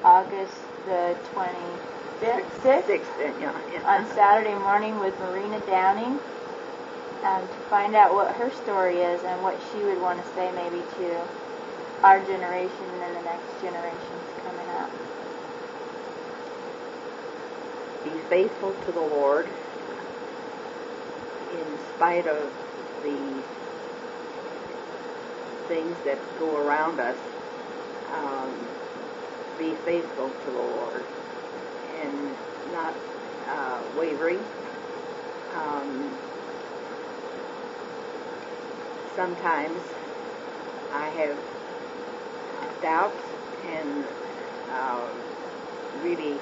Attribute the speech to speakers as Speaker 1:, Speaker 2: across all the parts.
Speaker 1: August the 25th, 6th, on Saturday morning with Marina Downing to find out what her story is and what she would want to say maybe to our generation and the next generations coming up.
Speaker 2: Be faithful to the Lord in spite of the things that go around us. Be faithful to the Lord and not wavering. Sometimes I have doubts and really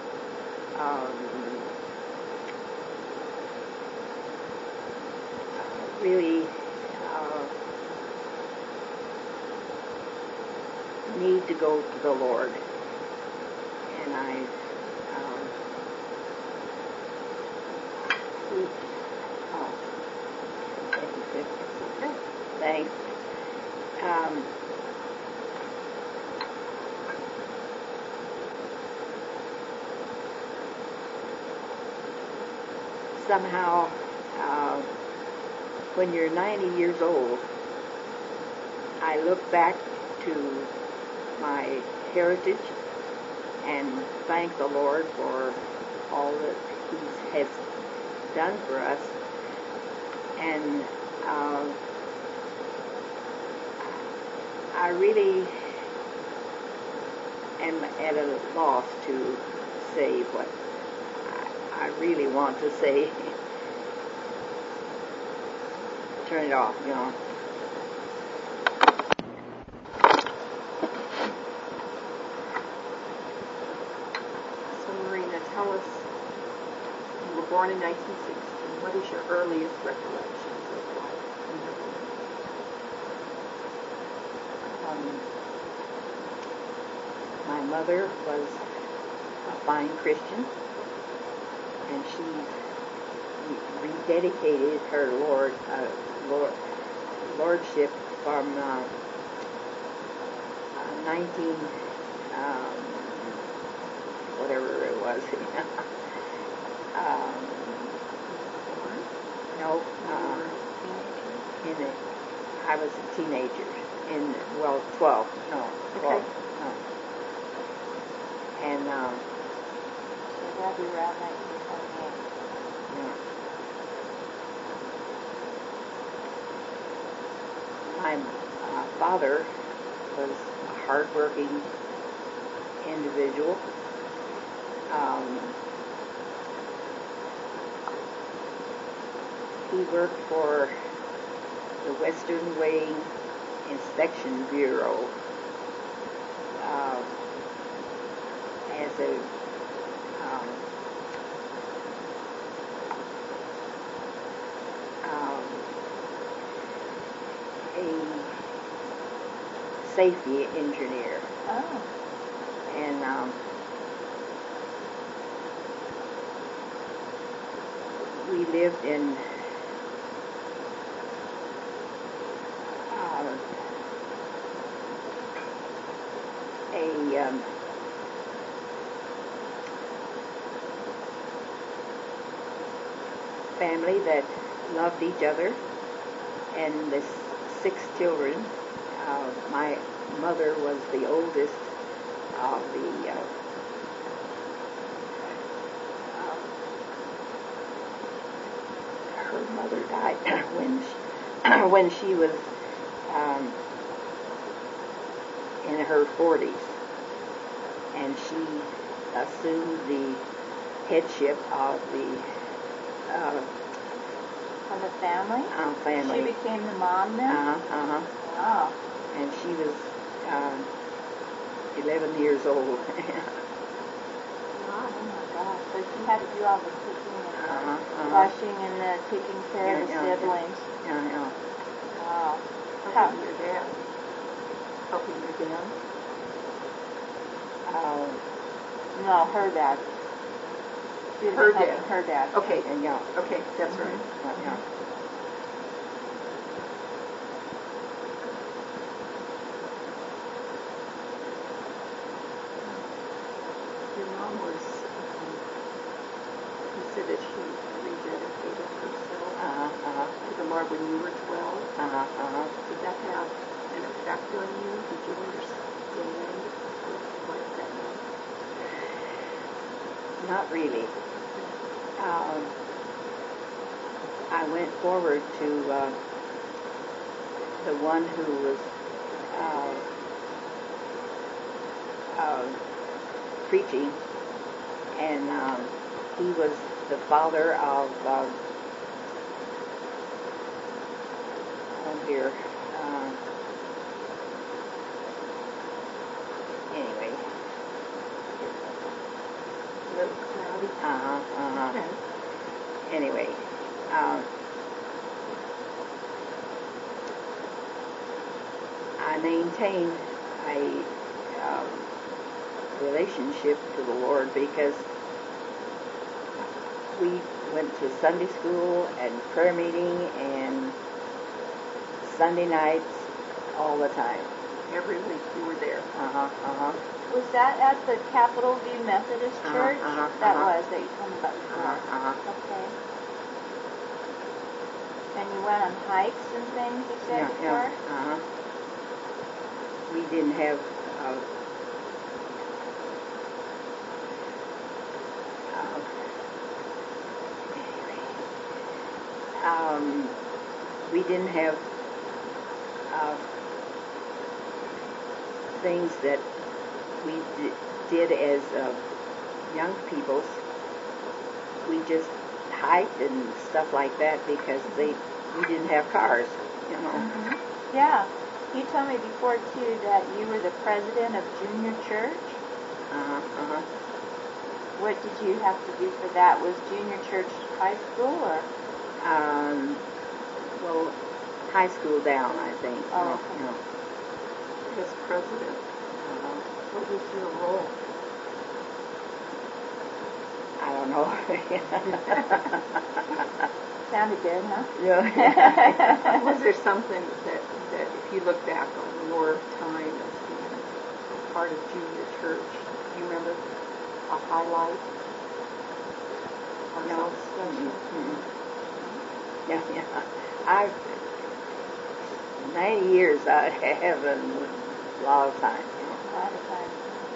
Speaker 2: need to go to the Lord, and thanks. Somehow, when you're 90 years old, I look back to my heritage and thank the Lord for all that He has done for us. And I really am at a loss to say what I really want to say. Turn it off,
Speaker 3: So Marina, tell us, you were born in 1916. What is your earliest recollections of life in your home?
Speaker 2: My mother was a fine Christian, and she rededicated her lordship from 19 whatever it was. No, I was a teenager. 12. No, 12.
Speaker 3: Okay.
Speaker 2: No. And
Speaker 1: So that'd be around 1928.
Speaker 2: yeah. My father was a hard-working individual. He worked for the Western Weighing Inspection Bureau as a safety engineer.
Speaker 1: Oh.
Speaker 2: And we lived in a family that loved each other, and the 6 children. My mother was the oldest of the her mother died when she was in her 40s, and she assumed the headship of the
Speaker 1: family?
Speaker 2: Family.
Speaker 1: She became the mom then? Wow.
Speaker 2: And she was 11 years old.
Speaker 1: Oh my gosh. So she had to do all the cooking and the washing and the taking care of the siblings.
Speaker 2: Yeah.
Speaker 1: Wow.
Speaker 3: Helping your dad. Helping your dad?
Speaker 1: No, her dad. She was helping her dad.
Speaker 3: Okay.
Speaker 2: Yeah.
Speaker 3: Okay, that's right.
Speaker 2: Yeah.
Speaker 3: Your mom was, you said that she rededicated herself to the Lord when you were 12. Did that have an effect on you? Did you understand what that meant?
Speaker 2: Not really. I went forward to the one who was preaching, and he was the father of here. Anyway.
Speaker 3: A little cloudy. Okay.
Speaker 2: Anyway, I maintained a relationship to the Lord because we went to Sunday school and prayer meeting and Sunday nights all the time.
Speaker 3: Every week you were there.
Speaker 1: Was that at the Capitol View Methodist Church? That you told me about before. Okay. And you went on hikes and things, you said before?
Speaker 2: We didn't have we didn't have things that we did as young people. We just hiked and stuff like that because we didn't have cars, you know.
Speaker 1: Yeah. You told me before, too, that you were the president of junior church. What did you have to do for that? Was junior church high school, or?
Speaker 2: Well, high school down, I think.
Speaker 1: Oh, okay.
Speaker 2: You know.
Speaker 3: As president, what was your role?
Speaker 2: I don't know.
Speaker 1: Sounded good, huh?
Speaker 2: Yeah.
Speaker 3: Was there something that if you look back on your time as being part of junior church, do you remember a highlight? Or
Speaker 2: No.
Speaker 3: something special?
Speaker 2: Yeah. 90 years I have a lot of time.
Speaker 1: A lot of time.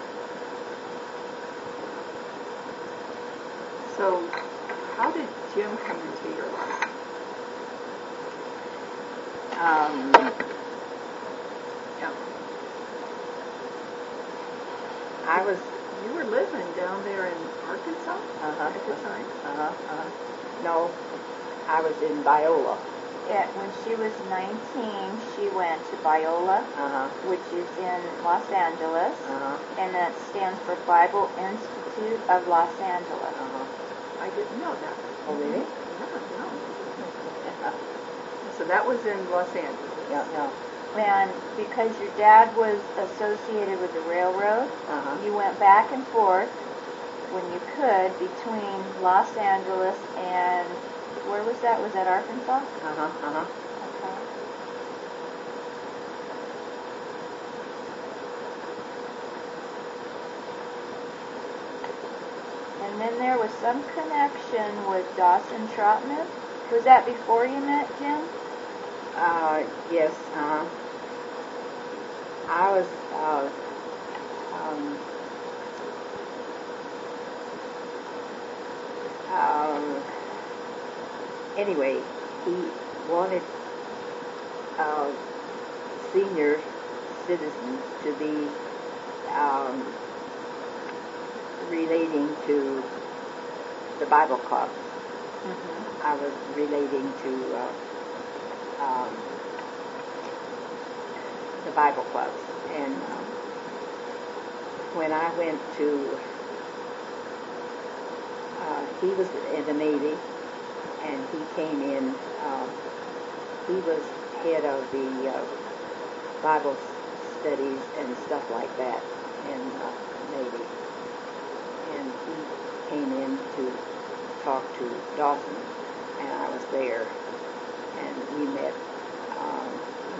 Speaker 3: So, how did Jim come into your life? You were living down there in Arkansas at the time?
Speaker 2: No, I was in Biola.
Speaker 1: Yeah, when she was 19, she went to Biola, which is in Los Angeles, and that stands for Bible Institute of Los Angeles.
Speaker 3: I didn't know that.
Speaker 2: Oh, really?
Speaker 3: No. So that was in Los Angeles.
Speaker 2: Yeah.
Speaker 1: And because your dad was associated with the railroad, you went back and forth when you could between Los Angeles and, where was that? Was that Arkansas? Okay. And then there was some connection with Dawson Trotman. Was that before you met Jim?
Speaker 2: Yes. I was. Anyway, he wanted senior citizens to be relating to the Bible club. I was relating to the Bible clubs, and when I went to, he was in the Navy, and he came in. He was head of the Bible studies and stuff like that in Navy, and he came in to talk to Dawson, and I was there, and we met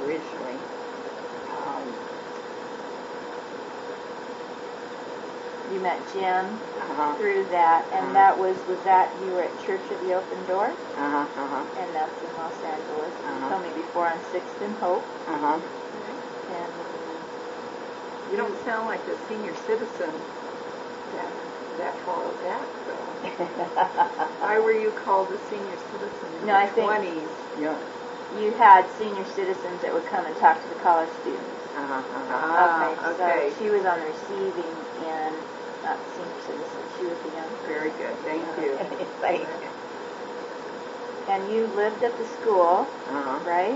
Speaker 2: originally.
Speaker 1: you met Jim
Speaker 2: Uh-huh.
Speaker 1: through that, and that was that you were at Church of the Open Door,
Speaker 2: Uh-huh. Uh-huh.
Speaker 1: and that's in Los Angeles. You
Speaker 2: Uh-huh.
Speaker 1: told me before on 6th and Hope,
Speaker 2: Uh-huh.
Speaker 1: and
Speaker 3: You don't sound like a senior citizen that far back, though. Why were you called a senior citizen in
Speaker 1: No,
Speaker 3: your
Speaker 1: I think-
Speaker 3: 20s?
Speaker 2: Yeah.
Speaker 1: you had senior citizens that would come and talk to the college students.
Speaker 2: Uh-huh. Uh-huh.
Speaker 3: Ah, okay.
Speaker 1: So she was on the receiving end, not the senior citizen. She was the young.
Speaker 3: Very good. Thank you.
Speaker 1: Thank you. And you lived at the school,
Speaker 2: Uh-huh.
Speaker 1: right?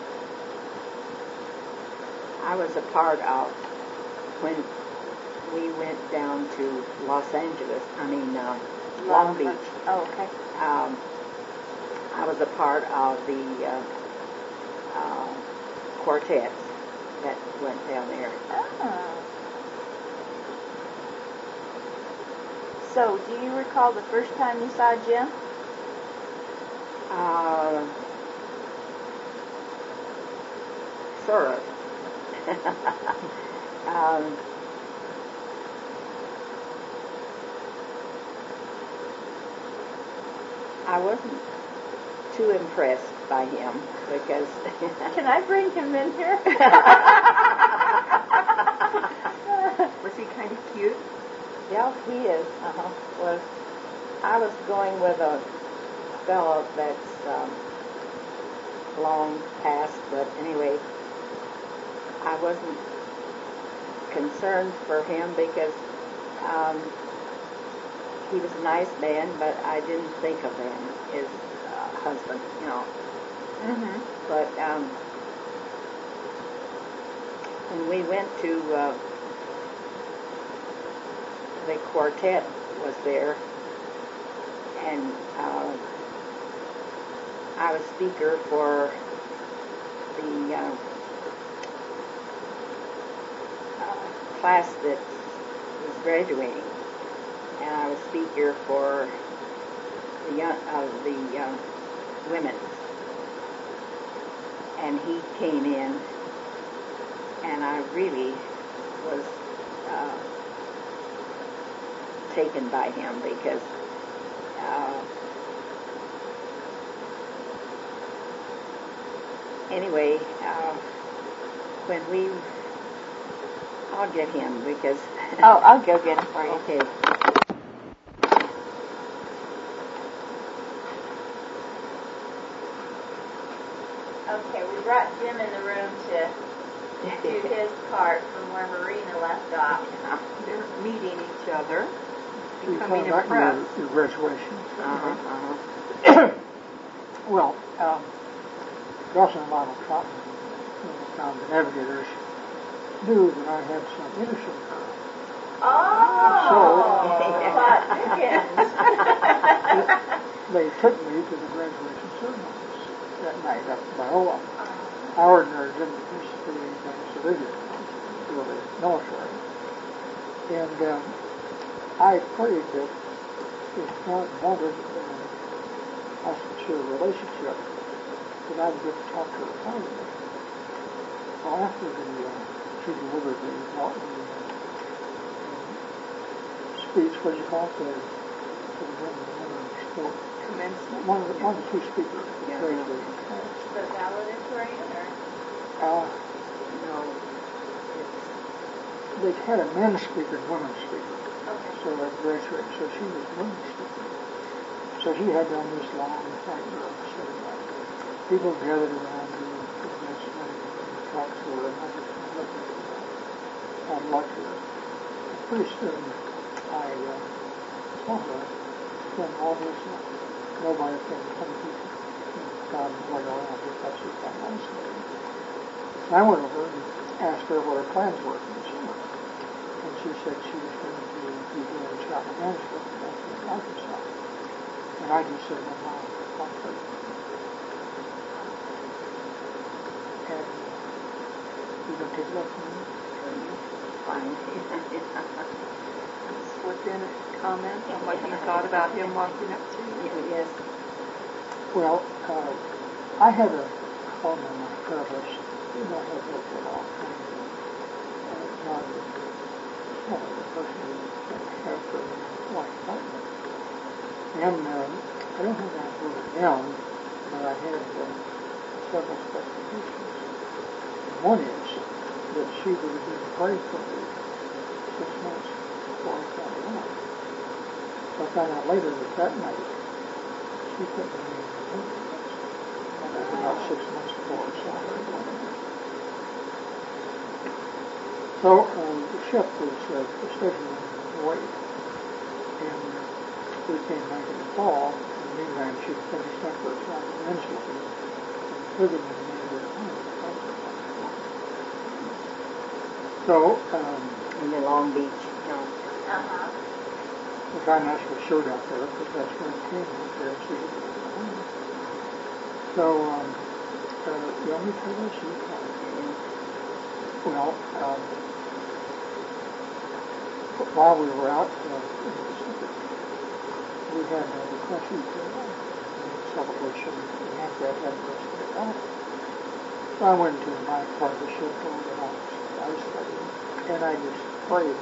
Speaker 2: I was a part of when we went down to Long Beach.
Speaker 1: Oh, okay.
Speaker 2: I was a part of the quartets that went down there.
Speaker 1: Oh. So, do you recall the first time you saw Jim?
Speaker 2: Sort of. I wasn't too impressed by him because
Speaker 1: Can I bring him in here?
Speaker 3: Was he kind of cute?
Speaker 2: yeah, he is. I was going with a fellow that's long past, but anyway, I wasn't concerned for him because he was a nice man, but I didn't think of him as husband, you know.
Speaker 1: Mm-hmm.
Speaker 2: But when we went to the quartet was there, and I was speaker for the class that was graduating, and I was speaker for the women. And he came in, and I really was taken by him because anyway, when I'll get him because
Speaker 1: Oh, I'll go get him for you.
Speaker 2: okay.
Speaker 1: Okay, we brought Jim in the room to do his part from where Marina left off.
Speaker 3: They're meeting each other,
Speaker 4: You
Speaker 3: becoming
Speaker 4: talk about
Speaker 3: impressed.
Speaker 4: your graduation. Well, Dawson and Lionel Cotton, the Navigators, knew that I had some interest in her.
Speaker 1: Plot thickens.
Speaker 4: They took me to the graduation ceremonies that night up by Ola. I ordinarily didn't participate in anything civilian, really military. And I prayed that if God wanted us to share a relationship, that I would get to talk to her privately. Well, after she delivered the speech, what do you call it, the sport?
Speaker 3: Commencement.
Speaker 4: One of the two speakers.
Speaker 2: Yeah.
Speaker 1: The valedictorian, or?
Speaker 4: No, they had a men's speaker and women's speaker.
Speaker 1: Okay.
Speaker 4: So at graduation, so she was women's speaker. So he had done this long white room ceremony. People gathered around me and talked to her, and I just looked at her. I liked her. Pretty soon, I saw her from all this. Nobody from 20 people. God went around just thought she was that nice lady. I went over and asked her what her plans were for the summer. And she said she was going to be doing shop management in Arkansas. And I just said, well, Mom, I'll pray. And you going to take it up from me?
Speaker 2: Fine.
Speaker 3: Slip in a comment on what you thought about him walking up to you.
Speaker 2: Yes.
Speaker 4: Well, I had a problem on my therapist. You know, I had that for a long time. John was one of the person who And I don't think I wrote it down, but I had several specifications. One is that she would have been prayed for me 6 months before I found out. So I found out later that night she put me in the ambulance. And that was about 6 months before I saw her. So the ship was scheduled in Hawaii. And we came back in the fall. In the meantime, she finished up her assignment in Innsbruck and living in the neighborhood home. So,
Speaker 2: in the Long Beach. No.
Speaker 4: The guy actually showed up there because that's where it came up there. So, you want me to tell this? Well, while we were out in the Pacific, we had the Cressy celebration. We had that anniversary out. So I went to my part of the ship over the house. I studied, and I just prayed.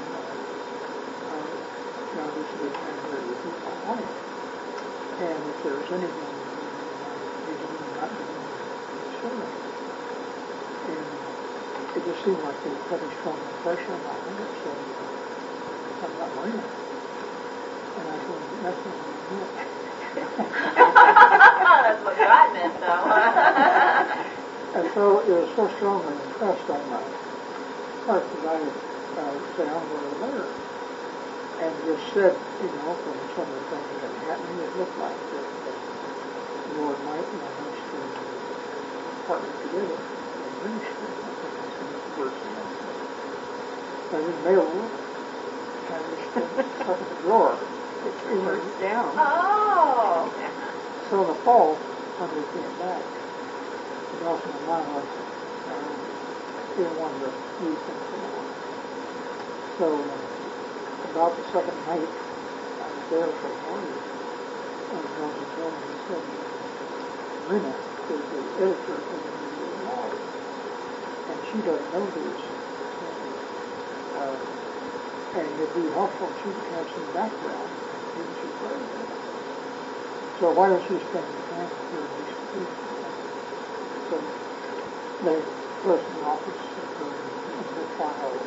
Speaker 4: This is the time where you keep my life. And if there's anything you do not do, children. And it just seemed like they put a strong impression on my heart. So I'm not worried. And I said, that's what we do.
Speaker 1: That's what God meant, though.
Speaker 4: And so it was so strongly impressed on my heart that I said, I'm going to letter. And just said, from some of the things that happened, it looked like that the Lord might want us to partner together in ministry. I think that's the words in that. I didn't mail it. I just stuck in the drawer.
Speaker 2: It's reversed down.
Speaker 1: Oh!
Speaker 4: So in the fall, when we came back, Nelson and Lana didn't want to leave things alone. So about the second night, I was there for the morning, and Nelson told me, he said, Rena is the editor of the New York Law, and she doesn't know these. And it'd be helpful if she could have some background. Maybe she's right. So why don't you spend the time here in these people? So they closed the office and the files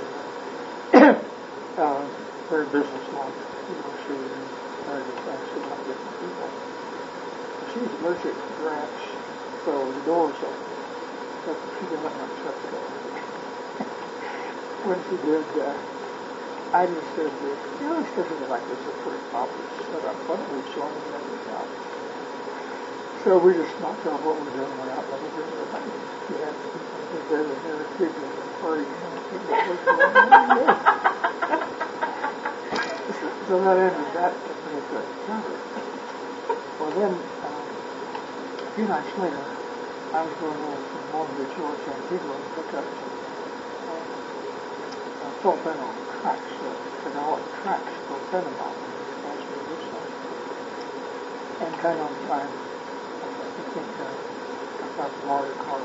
Speaker 4: are very businesslike. She tried to fast about different people. She's allergic to drafts, so the door's open. So she doesn't want to shut the door. When she did, I just said, this doesn't like this is pretty obvious setup. Why don't we show them everything out? So we just knocked out what we're doing, went out and we did it. We had people there, people were hurrying. So that ended that particular encounter. Well then, a few nights later, I was going over from Long Beach to San Diego and picked up some fentanyl tracks, phenolic tracks for fentanyl. And kind of, I think, I got the water car.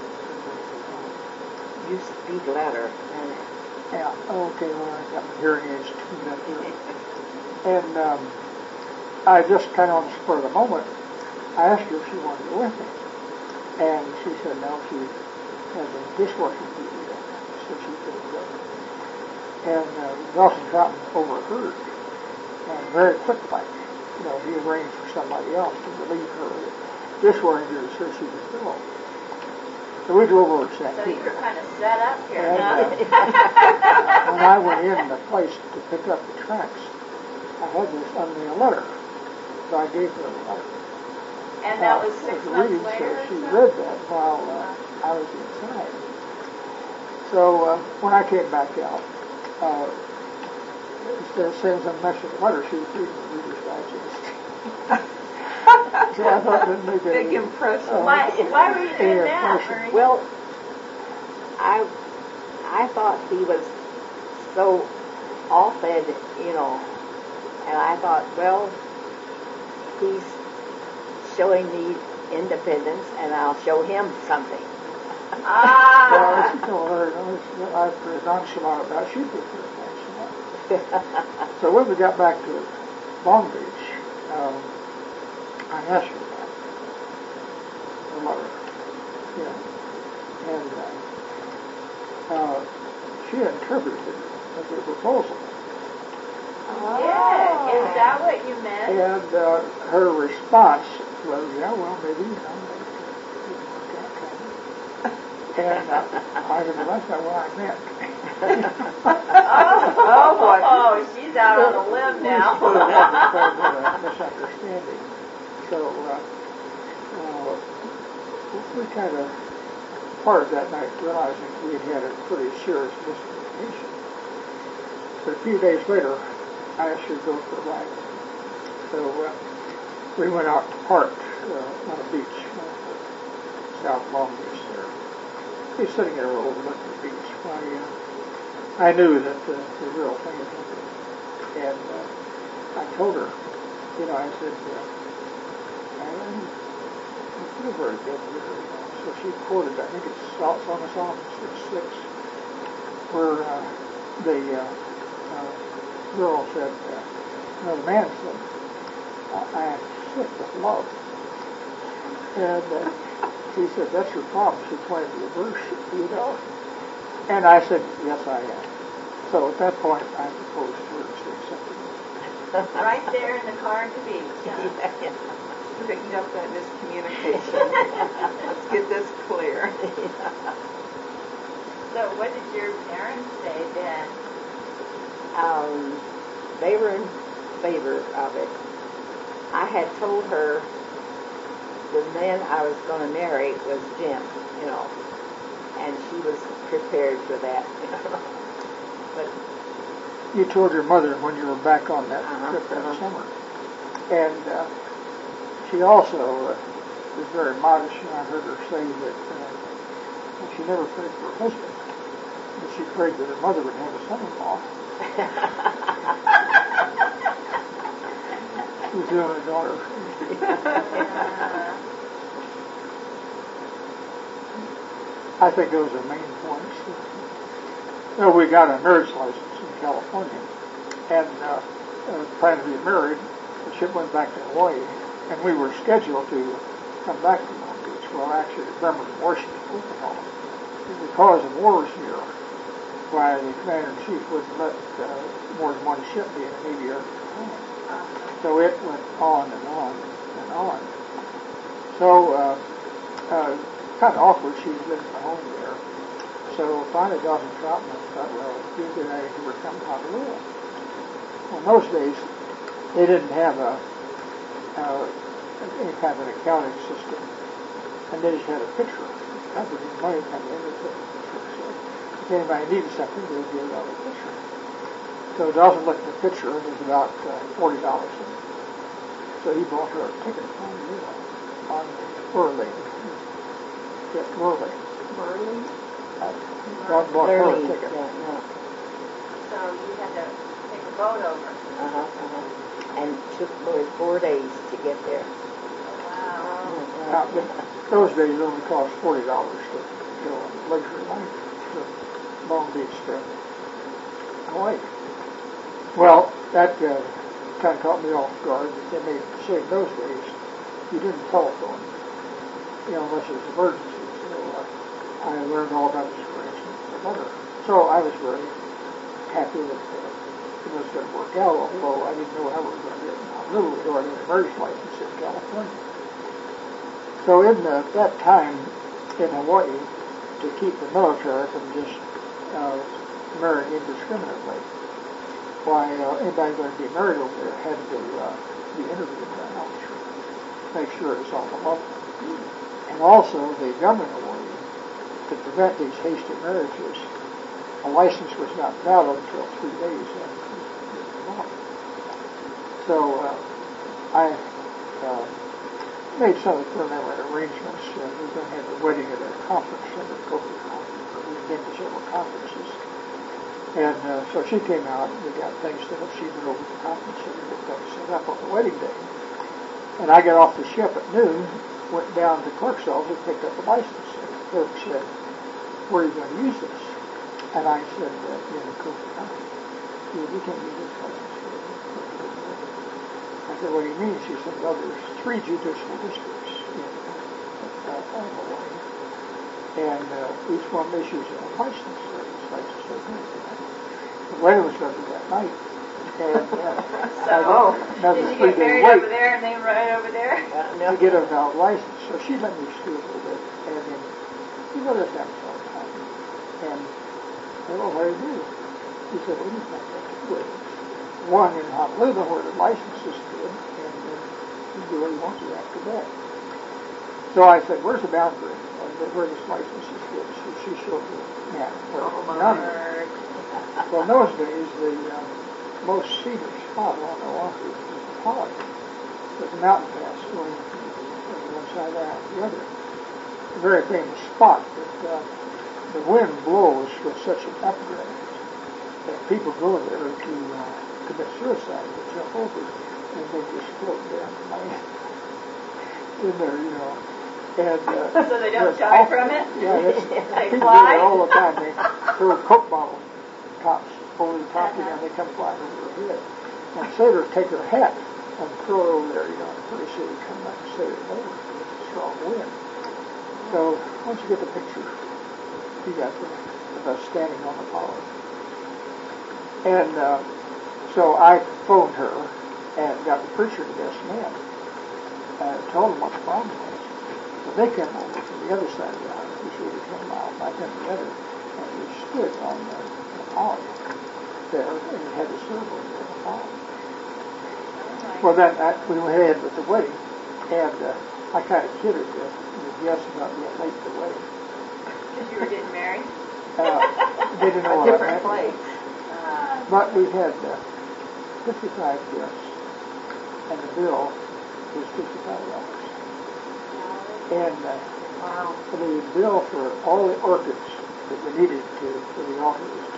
Speaker 2: You speak louder.
Speaker 4: Yeah, okay, well, I got my hearing aids tuned up here. And I just kind of on the spur of the moment, I asked her if she wanted to go with me. And she said no, she had a dishwashing duty, so she couldn't go. And Nelson Fountain overheard, and very quickly, he arranged for somebody else to relieve her dishwashing duty so she could go. So we drove over to San Diego.
Speaker 1: So you were kind of set up here,
Speaker 4: and, when I went in the place to pick up the tracks, I had this unmailed letter. So I gave her a letter.
Speaker 1: And that was 6 months later?
Speaker 4: So she read that while I was inside. So when I came back out, instead of sending some message letter, she was reading the Reader's Digest. So I thought that maybe
Speaker 2: big impression.
Speaker 1: Why were you doing that?
Speaker 2: Well, I thought he was so all-fed, and I thought, well, he's showing me independence, and I'll show him something.
Speaker 4: Well, she told her, I was pretty nonchalant about it. She was pretty nonchalant. So when we got back to Long Beach, I asked her that, her mother, yeah, and she interpreted it as a proposal.
Speaker 1: Oh. Yeah, is that what you meant?
Speaker 4: And her response was, yeah, well, maybe, maybe and I said, well, that's not what I meant.
Speaker 1: Oh, she's out on a limb now.
Speaker 4: Misunderstanding. So we kind of parted that night realizing we had had a pretty serious miscommunication. But a few days later, I asked her to go for a ride. So we went out to park on a beach, South Long Beach there. We were sitting there overlooking the beach. I knew that the real thing had happened. And I told her, I said, I feel very good here. So she quoted, I think it's Psalm 6:6, where the girl said, the man said, I am sick with love. And she said, that's your problem. She pointed to the verse, And I said, yes, I am. So at that point, I proposed to her and she accepted it.
Speaker 1: Right there in the car at the beach.
Speaker 3: Yeah. Picking up that miscommunication. Let's get this clear.
Speaker 1: So what did your parents say then?
Speaker 2: They were in favor of it. I had told her the man I was going to marry was Jim, and she was prepared for that, But
Speaker 4: you told your mother when you were back on that trip that summer. And she also was very modest. I heard her say that she never prayed for her husband, but she prayed that her mother would have a son-in-law. She was the only daughter. I think those are main points. We got a marriage license in California and planned to be married. The ship went back to Hawaii, and we were scheduled to come back to Long Beach. Well, actually, Bremerton, Washington, Oklahoma. Because the war was here, why the commander-in-chief wouldn't let more than one ship be in a Navy Yard at a time. So it went on and on and on. So kind of awkward. She was living at home there. So finally Dawson Troutman thought, well, it'd be a good idea to come to Honolulu. Well, in those days, they didn't have any kind of an accounting system. And they just had a picture. That was the money coming in. They took a picture. So if anybody needed something, they would give it on the picture. So Dawson looked at the picture, and it was about $40 in it. So he bought her a ticket on Burley. Yeah, Burley.
Speaker 3: Burley?
Speaker 4: Dawson bought her a ticket.
Speaker 2: Yeah.
Speaker 1: So you had to take a boat over.
Speaker 2: And it took really 4 days to get there.
Speaker 1: Wow.
Speaker 4: Now, those days it only cost $40 to go on the luxury line to Long Beach to Hawaii. Well, that kind of caught me off guard. They made say in those days you didn't telephone, unless it was an emergency. So I learned all about this arrangement from my mother. So I was very happy that it was going to work out, although I didn't know how we were going to get in Honolulu or I had a marriage license in California. So in that time in Hawaii, to keep the military from just marrying indiscriminately, why anybody going to be married over there had to be interviewed by an officer, make sure it was all the law. And also the government of Hawaii, to prevent these hasty marriages, a license was not valid until 3 days after it was bought. So I made some of the preliminary arrangements. We were going to have a wedding at a conference center, Coker Conference. We've been to several conferences. And so she came out, and we got things set up. She went over to the conference center, get things set up on the wedding day. And I got off the ship at noon, went down to the clerk's office, and picked up the license. And the clerk said, where are you going to use this? And I said, in Coker Conference. You can't use this license. I said, what do you mean? She said, well, there's 3 judicial districts in Hawaii, and each one issues a license. The wedding was going to be that night. And
Speaker 1: did you get married over there and they right over there?
Speaker 4: To get a valid license. So she let me stew a little bit. And then, this happens all the time. And I said, well, what do you do? He said, well, you can't make it good. One in Honolulu where the license is good, and then you do what you want to after that. So I said, where's the boundary? Where this license is good? So she showed me the map. Well, in those days, the most scenic spot along Oahu was the Poly. There's a mountain pass going from one side out to the other. A very famous spot, but the wind blows with such an updraft that people go there to commit suicide, to jump over, and they just float down the land in there, And,
Speaker 1: so they don't die from it?
Speaker 4: Yeah,
Speaker 1: they
Speaker 4: people
Speaker 1: fly?
Speaker 4: do it all the time. They throw Coke bottle tops over the top of them, they come flying over their head. And sailors take their hat and throw it over there, and pretty soon they come back and sail it over. It's a strong wind. So once you get the picture, you got the standing on the Poly. And so I phoned her and got the preacher to Best Man and told him what the problem was. So they came over from the other side of the island, which was 10 miles, I came the other, and we stood on the Poly there, and it had a server there on the Poly. Well, then we went ahead with the wedding, and I kind of kidded the guests about being late to the wedding.
Speaker 1: Because you were getting married?
Speaker 4: They didn't know what I meant.
Speaker 3: Place.
Speaker 4: But we had 55 guests, and the bill was $55. And the bill for all the orchids that we needed for the altar was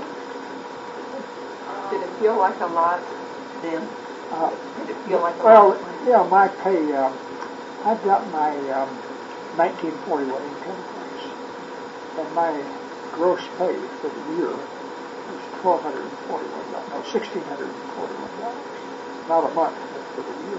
Speaker 4: $10.
Speaker 3: Did it feel like a lot then? Did it feel like a lot?
Speaker 4: Well, yeah, my pay, I've got my 1941 income tax, and my gross pay for the year was $1,641. Not a month, but for the year.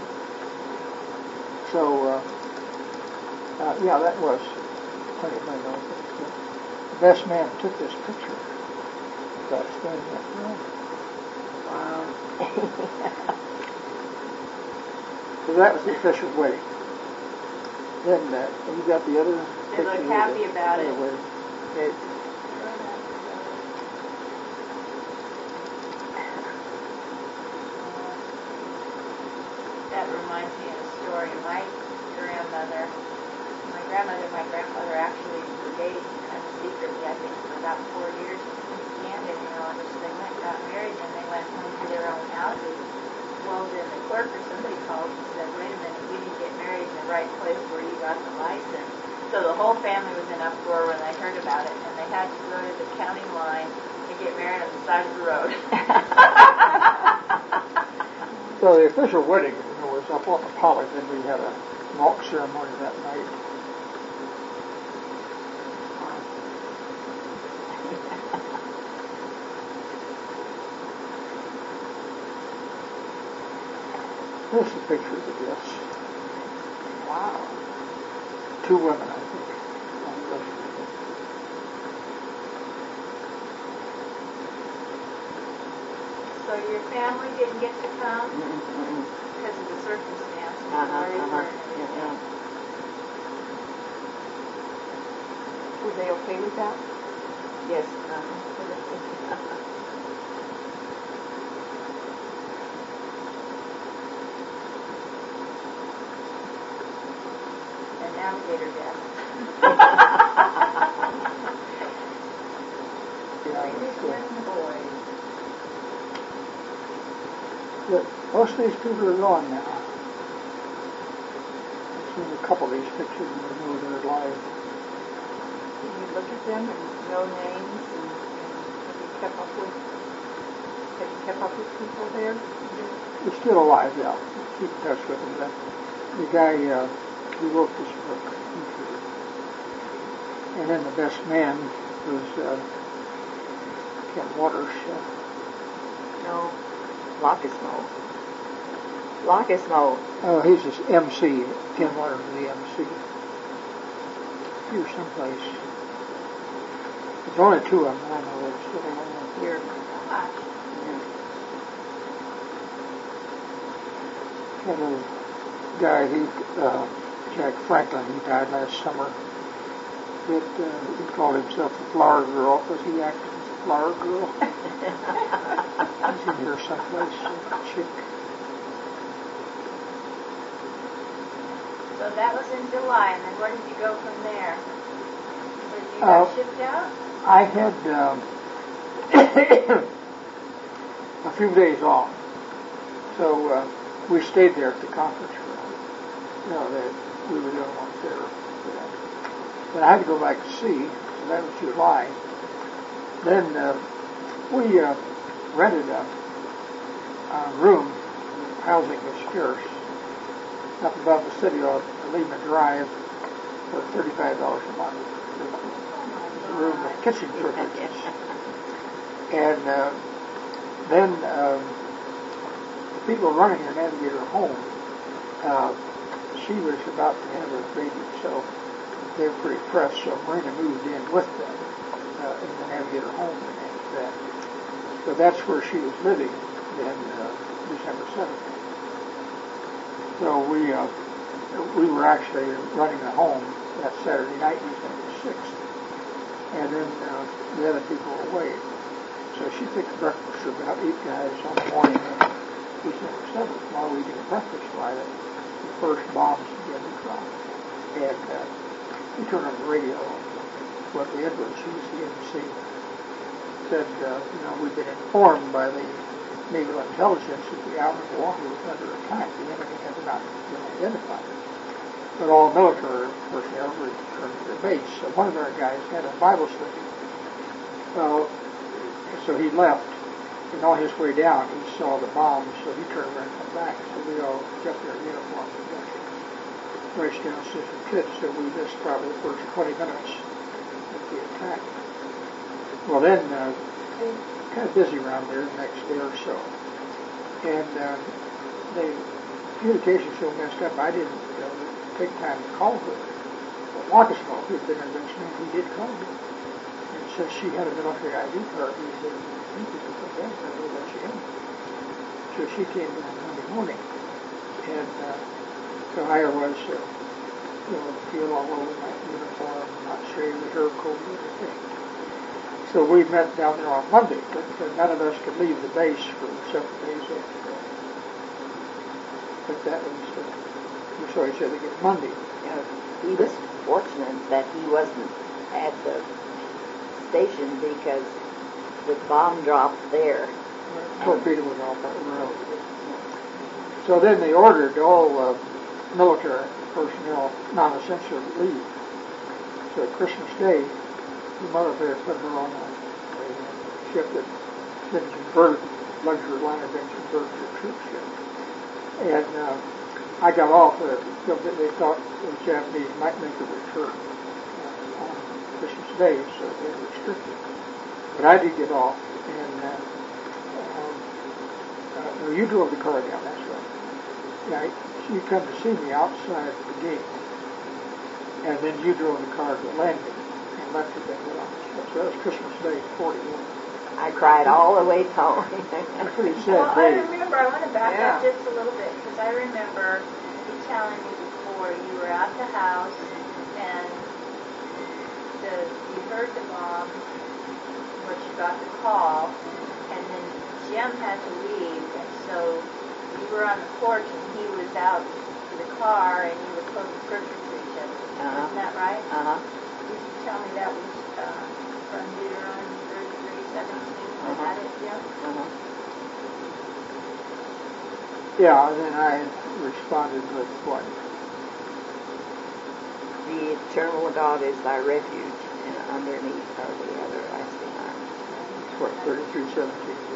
Speaker 4: So, yeah, that was plenty of money. The Best Man took this picture about standing up there.
Speaker 3: Wow.
Speaker 4: So that was the official wedding. Then you got the other
Speaker 1: They
Speaker 4: picture.
Speaker 1: look happy about it.
Speaker 4: Okay.
Speaker 1: That reminds me of a story. My grandmother and my grandfather actually were dating kind of secretly, I think, for about 4 years in Canada, which they went and got married, and they went home to their own houses. Well, then the clerk or somebody called and said, wait a minute, you didn't get married in the right place where you got the license. So the whole family was in uproar when they heard about it, and they had to go to the county line and get married on the side of the road.
Speaker 4: So the official wedding was up on the Poly, and we had a walk ceremony that night. Here's the picture of the guests.
Speaker 3: Wow.
Speaker 4: 2 women, I think.
Speaker 1: So your family didn't get to come because of the circumstances. Where you were and everything.
Speaker 3: Were they okay with that?
Speaker 2: Yes.
Speaker 1: And navigator death.
Speaker 4: But most of these people are gone now. I've seen a couple of these pictures and I know they're alive.
Speaker 3: Did you look at them and know names and have you kept up with people there?
Speaker 4: They're still alive, yeah. Keep in touch with them. The guy who wrote this book, and then the Best Man was Ken Waters.
Speaker 2: No. Locusmo. Lockismo.
Speaker 4: Oh, he's just MC, Ken Waters, the MC. Here someplace. There's only two of them I know of. So
Speaker 2: Here.
Speaker 4: Another guy, Jack Franklin, he died last summer. He called himself the Flower Girl because he acted as a flower girl. He's in here someplace, a chick.
Speaker 1: So that was in July, and then where did you go from there? So you got shipped out?
Speaker 4: I had a few days off, so we stayed there at the conference room. We were the only ones there. But I had to go back to sea, so that was July. Then we rented a room. Housing was scarce up above the city on Lehman Drive for $35 a month. A room with kitchen privileges. And then the people running the Navigator home, she was about to have her baby, so they were pretty pressed. So Marina moved in with them in the Navigator home, and so that's where she was living in December 7th. So we were actually running the home that Saturday night, December 6th, and then the other people were away. So she fixed breakfast for about 8 guys on the morning of December 7th while we did breakfast while the first bombs began to drop. And we turned on the radio. Wesley Edwards, who was the MC, said, we've been informed by the naval intelligence that the outer water was under attack. The enemy has not been identified. But all military personnel returned to their base. So one of our guys had a Bible study. So he left, and on his way down, he saw the bombs, so he turned around and came back. So we all kept their uniforms and raced down Central Pit, so we missed probably the first 20 minutes of the attack. Well, then, kind of busy around there the next day or so. And the communication so messed up, I didn't take time to call her. But Lockismo, who had been in Benjamin, he did call her. And since she had a military ID card, he said, "Thank you for coming back. I know that she had." So she came in on Monday morning. And so I was, feel all over my uniform, not shaved, the hair coat, everything. So we met down there on Monday, but none of us could leave the base for several days after that. But that was, we saw each other again Monday.
Speaker 2: He was fortunate that he wasn't at the station because the bomb dropped there.
Speaker 4: Torpedo was off that road. So then they ordered all military personnel, non-essential, to leave. So Christmas Day, the military put her on a ship that Benjamin Bird, luxury liner Benjamin Bird, a troop ship. And I got off they thought the Japanese might make a return on Christmas Day, so they were restricted. But I did get off, and no, you drove the car down, that's right. Yeah, you come to see me outside the gate, and then you drove the car to the landing and left it there. So that was Christmas Day, 41.
Speaker 2: I cried all the way home.
Speaker 4: Pretty sad
Speaker 1: Well,
Speaker 4: day.
Speaker 1: I remember, I want to back up just a little bit, because I remember you telling me before you were at the house, and you heard the bomb, which you got the call, and then Jim had to leave, and so you were on the porch, and he was out to the car, and you were quoting scripture to each other. Isn't that right? Did you tell me that was from Deuteronomy 33:17? Had it, Jim?
Speaker 4: Yeah, and then I responded with what?
Speaker 2: The eternal God is thy refuge, and underneath are the everlasting arms.
Speaker 4: What, 33:17?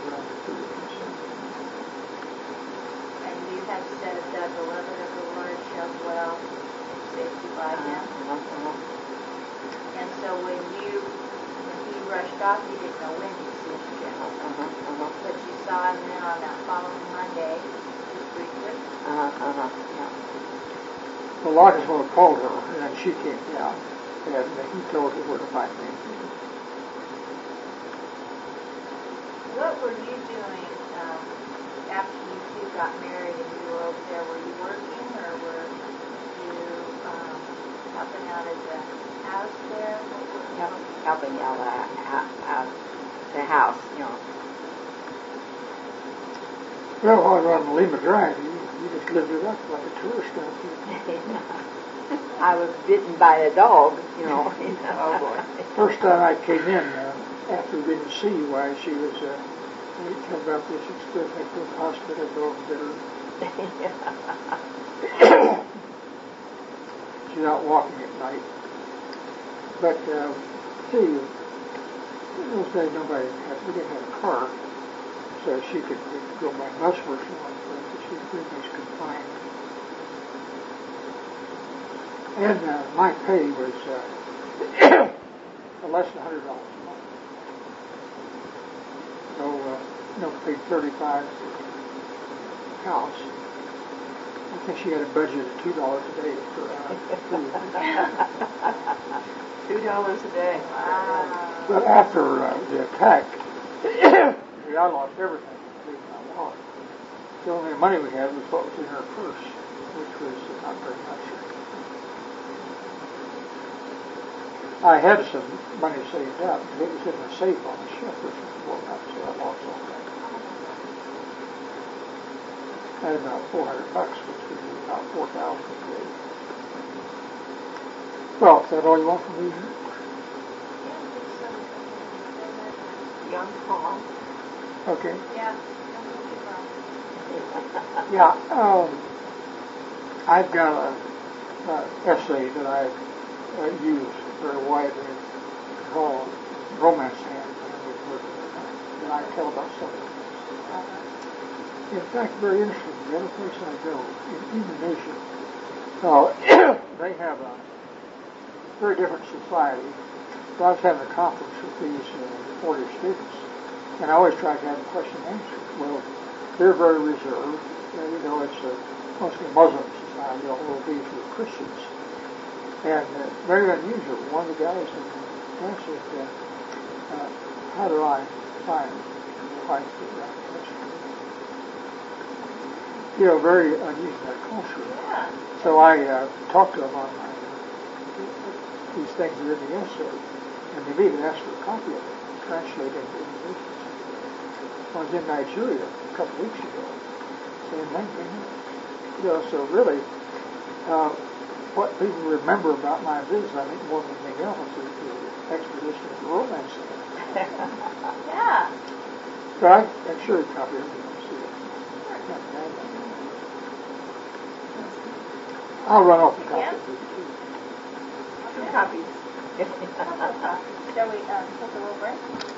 Speaker 1: And you have said that the beloved of the Lord shall dwell in safety by him. And so when he rushed off, you didn't know when you see him. But you saw him then on that following Monday, briefly.
Speaker 2: Yeah.
Speaker 4: Well, Lockersville called her, and then she came down, and he told her where to find me.
Speaker 1: What were you doing after you two got married and you were over there? Were you working or were you helping out at the house there?
Speaker 2: Helping out the house, you know.
Speaker 4: Well, while I was on Lima Drive, you just lived it up like a tourist out here.
Speaker 2: I was bitten by a dog, you know.
Speaker 3: Oh, boy.
Speaker 4: First time I came in, after we didn't see you, why she was, we talked about this experience at the hospital, go over there. She's out walking at night. But, see, in those days we didn't have a car, so she could go by bus for some one place, but she was pretty much confined. And my pay was less than $100 a month. So, paid $35 for house. I think she had a budget of $2 a day for food.
Speaker 3: $2 a day.
Speaker 1: Wow.
Speaker 4: But after the attack, I lost everything, including my wallet. The only money we had was what was in her purse, which was not very much. I had some money saved up. It was in the safe on the ship, which was blown up, so I lost all that. I had about $400, which would be about $4,000 a day. Well, is that all you want from me?
Speaker 3: Young Paul.
Speaker 4: Okay.
Speaker 1: Yeah.
Speaker 4: Yeah, I've got a essay that I use very widely called Romance Hand, and I tell about some of things. In fact, very interesting. The other place I go, in Indonesia, they have a very different society. So I was having a conference with these 40 students, and I always try to have a question and answer. Well, they're very reserved. It's mostly a Muslim society, although these were Christians. And very unusual. One of the guys asked me, how do I find a wife that very unusual that culture.
Speaker 1: Yeah.
Speaker 4: So I talked to him on these things that are in the essay, and they even asked for a copy of it, translated into English. I was in Nigeria a couple weeks ago, same thing. So really, what people remember about my visit, I think more than anything else, is the expedition of romance.
Speaker 1: Yeah.
Speaker 4: But I'm sure you copy it. I'll run off the copy.
Speaker 1: Yeah.
Speaker 3: 2 copies.
Speaker 1: Shall we take a little break?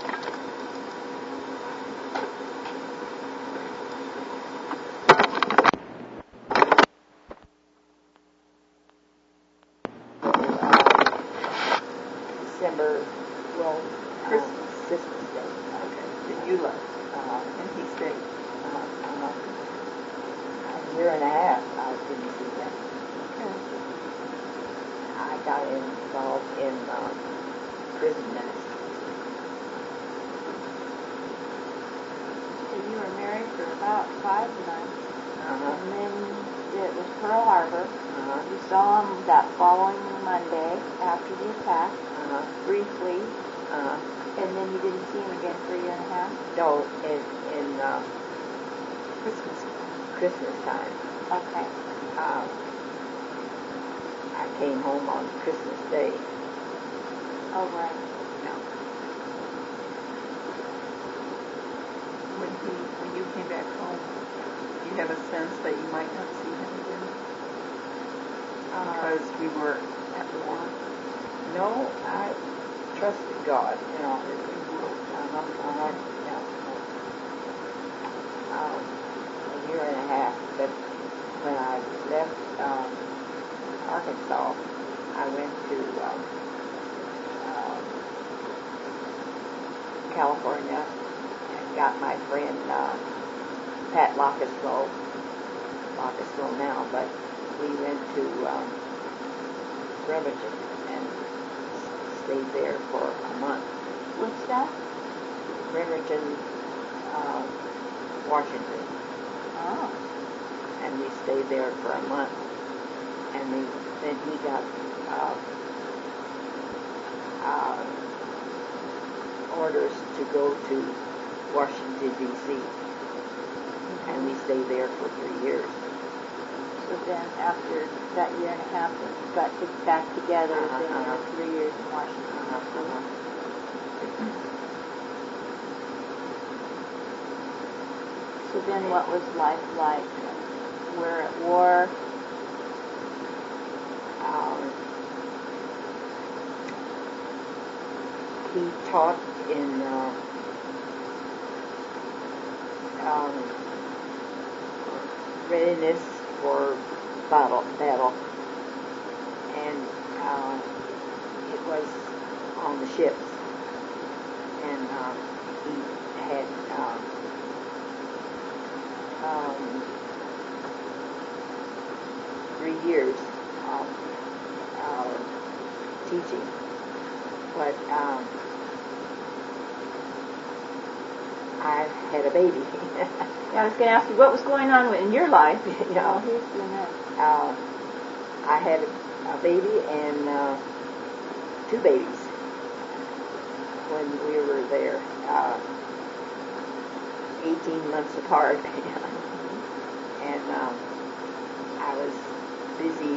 Speaker 2: December,
Speaker 3: Christmas.
Speaker 2: Christmas Day.
Speaker 3: Okay. That you left. And he stayed.
Speaker 2: A year and a half, I didn't see them. I got involved in prison ministry.
Speaker 1: So you were married for about 5 months,
Speaker 2: Uh-huh.
Speaker 1: and then it was Pearl Harbor.
Speaker 2: Uh-huh.
Speaker 1: You saw him that following Monday after the attack,
Speaker 2: Uh-huh.
Speaker 1: briefly,
Speaker 2: Uh-huh.
Speaker 1: and then you didn't see him again for a year and a half?
Speaker 2: No, in Christmas time.
Speaker 1: Okay.
Speaker 2: I came home on Christmas Day.
Speaker 1: Oh, right.
Speaker 2: No.
Speaker 3: When you came back home, did you have a sense that you might not see him again? Because we were at war.
Speaker 2: No, I trusted God, yeah. A year and a half, but when I left Arkansas, I went to California and got my friend Pat Lockerslow Caucasville now, but we went to Bremerton and stayed there for a month.
Speaker 1: What's that?
Speaker 2: Bremerton, Washington.
Speaker 1: Oh.
Speaker 2: And we stayed there for a month. And then he got orders to go to Washington, D.C. And we stayed there for 3 years.
Speaker 1: So then after that year and a half, when you got back together, then you were 3 years in Washington. So then what was life like? We're at war.
Speaker 2: He taught in readiness for battle, and it was on the ships, and he had 3 years of teaching, but I had a baby.
Speaker 1: I was going to ask you what was going on in your life.
Speaker 2: You know,
Speaker 1: Who's doing that?
Speaker 2: I had a baby and 2 babies when we were there, 18 months apart, and I was busy.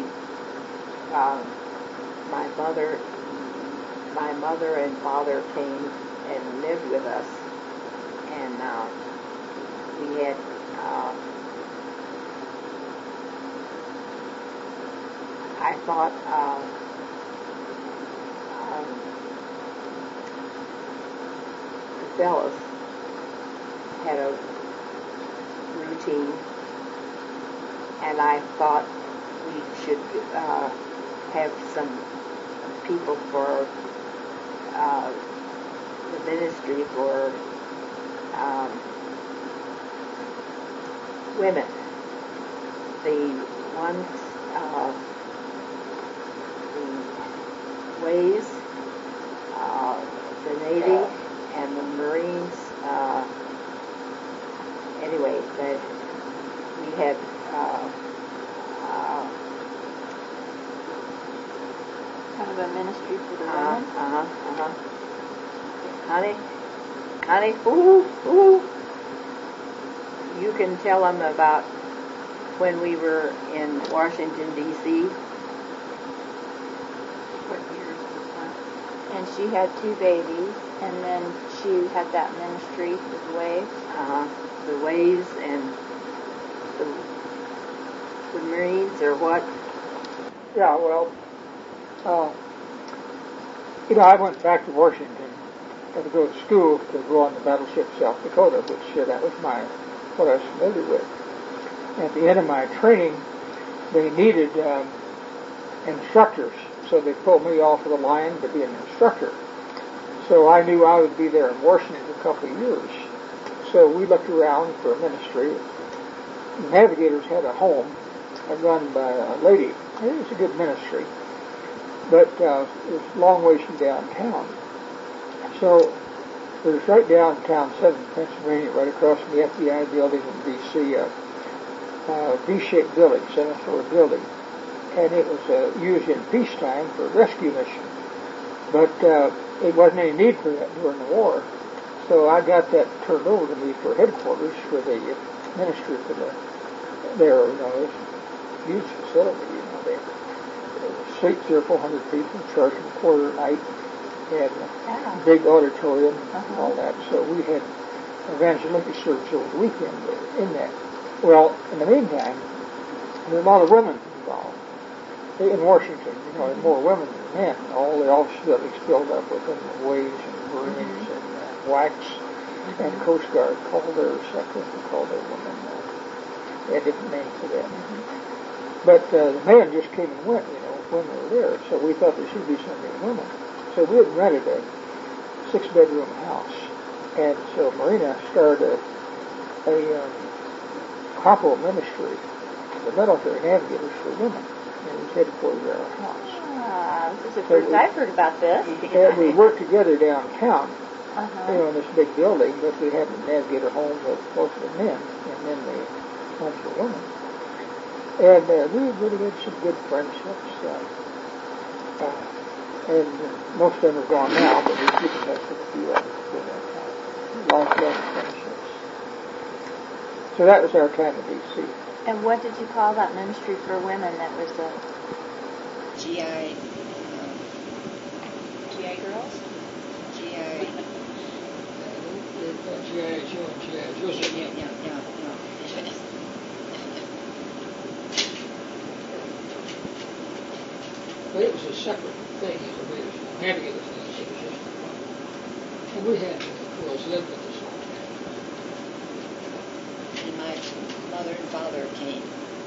Speaker 2: My mother and father came and lived with us, and we had I thought the fellows had a routine, and I thought we should have some people for the ministry for women. The ones, the Ways, the Navy, and the Marines. Anyway, that we had
Speaker 1: Kind of a ministry for the women.
Speaker 2: Honey, you can tell them about when we were in Washington, D.C.
Speaker 3: What years was that?
Speaker 1: And she had 2 babies, and then she had that ministry with Waves.
Speaker 2: The Waves and the Marines, or what?
Speaker 4: Yeah, well, I went back to Washington to go to school to go on the battleship South Dakota, which that was what I was familiar with. At the end of my training, they needed instructors, so they pulled me off of the line to be an instructor. So I knew I would be there in Washington for a couple of years. So we looked around for a ministry. The Navigators had a home run by a lady. It was a good ministry, but it was a long ways from downtown. So it was right downtown, Southern Pennsylvania, right across from the FBI building in D.C., V-shaped building, 7th-floor building. And it was used in peacetime for rescue mission. But it wasn't any need for that during the war. So I got that turned over to me for headquarters for the ministry for their, huge facility. They sleep 400 people, charge them a quarter a night, had a big auditorium, and all that. So we had evangelistic service over the weekend in that. Well, in the meantime, there were a lot of women involved. In Washington, there were more women than men. All the office buildings filled up with them, Waves and Marines and Wax and Coast Guard called theirs, I think they called their women. They had different names for them. But the men just came and went, when they were there. So we thought there should be so many women. So we had rented a 6-bedroom house. And so Marina started a couple ministry the military navigators for women, and his headquarters at our house.
Speaker 1: This is the first I've heard about this.
Speaker 4: And we worked together downtown,
Speaker 1: Uh-huh.
Speaker 4: in this big building, but we had the navigator home with most of the men, and then the home for women. And we really had some good friendships. And most of them are gone now, but we keep in touch with a few of them for that time. Lifelong friendships. So that was our time at D.C.
Speaker 1: And what did you call that ministry for women that was the...
Speaker 5: GI girls? GI...
Speaker 4: G.I. Joe and G.I. Joseph.
Speaker 5: Yeah.
Speaker 4: But it was a separate thing, as a way of navigating things. It was just and we had girls lived with us all the
Speaker 5: And my mother and father came.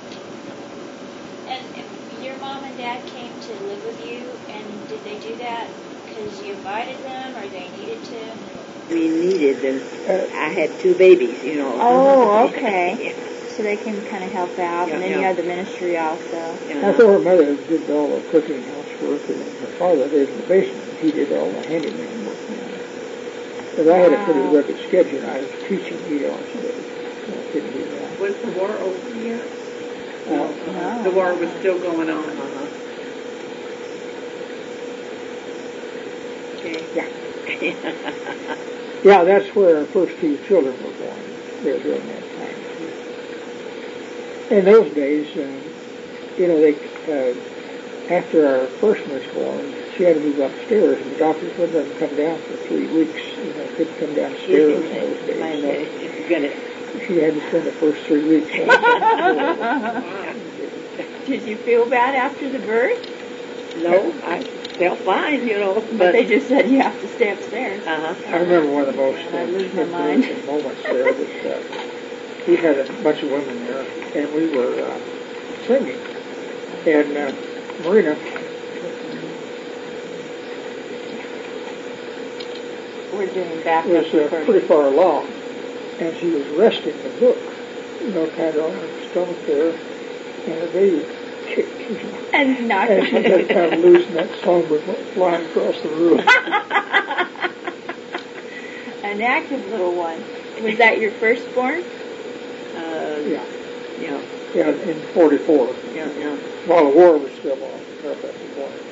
Speaker 6: And your mom and dad came to live with you, and did they do that because you invited them, or they needed to?
Speaker 2: We needed them. I had 2 babies, you know.
Speaker 1: Oh, okay. So they can kind of help out, and then you
Speaker 2: Yeah.
Speaker 1: have the ministry also.
Speaker 4: time. I thought her mother did all the cooking, housework, and her father lived in the basement. He did all the handyman work. But I had a pretty rugged schedule. I was teaching 8 hours a day. So I couldn't do that.
Speaker 3: Was the war over yet?
Speaker 1: No.
Speaker 3: The war was still going on. Okay.
Speaker 4: Yeah, that's where our first 2 children were born, there during that time. In those days, they, after our first one was born, she had to move upstairs, and the doctors wouldn't let her come down for 3 weeks. Couldn't come downstairs in those days. She had to spend the first 3 weeks.
Speaker 1: Did you feel bad after the birth?
Speaker 2: No, I felt fine, you know.
Speaker 1: But they just said you have to stay upstairs.
Speaker 2: Uh-huh.
Speaker 4: I remember one of the most
Speaker 1: I lose my mind.
Speaker 4: important moments there was we had a bunch of women there, and we were singing. And Marina
Speaker 1: We're doing backup
Speaker 4: was
Speaker 1: recording.
Speaker 4: pretty far along, and she was resting the book, kind of on her stomach there, and the baby kicked.
Speaker 1: And knocked
Speaker 4: And she had kind of loose, and that songbird went flying across the room.
Speaker 1: An active little one. Was that your firstborn?
Speaker 4: Yeah.
Speaker 2: Yeah.
Speaker 4: In 44.
Speaker 2: Yeah.
Speaker 4: While the war was still on. I was born in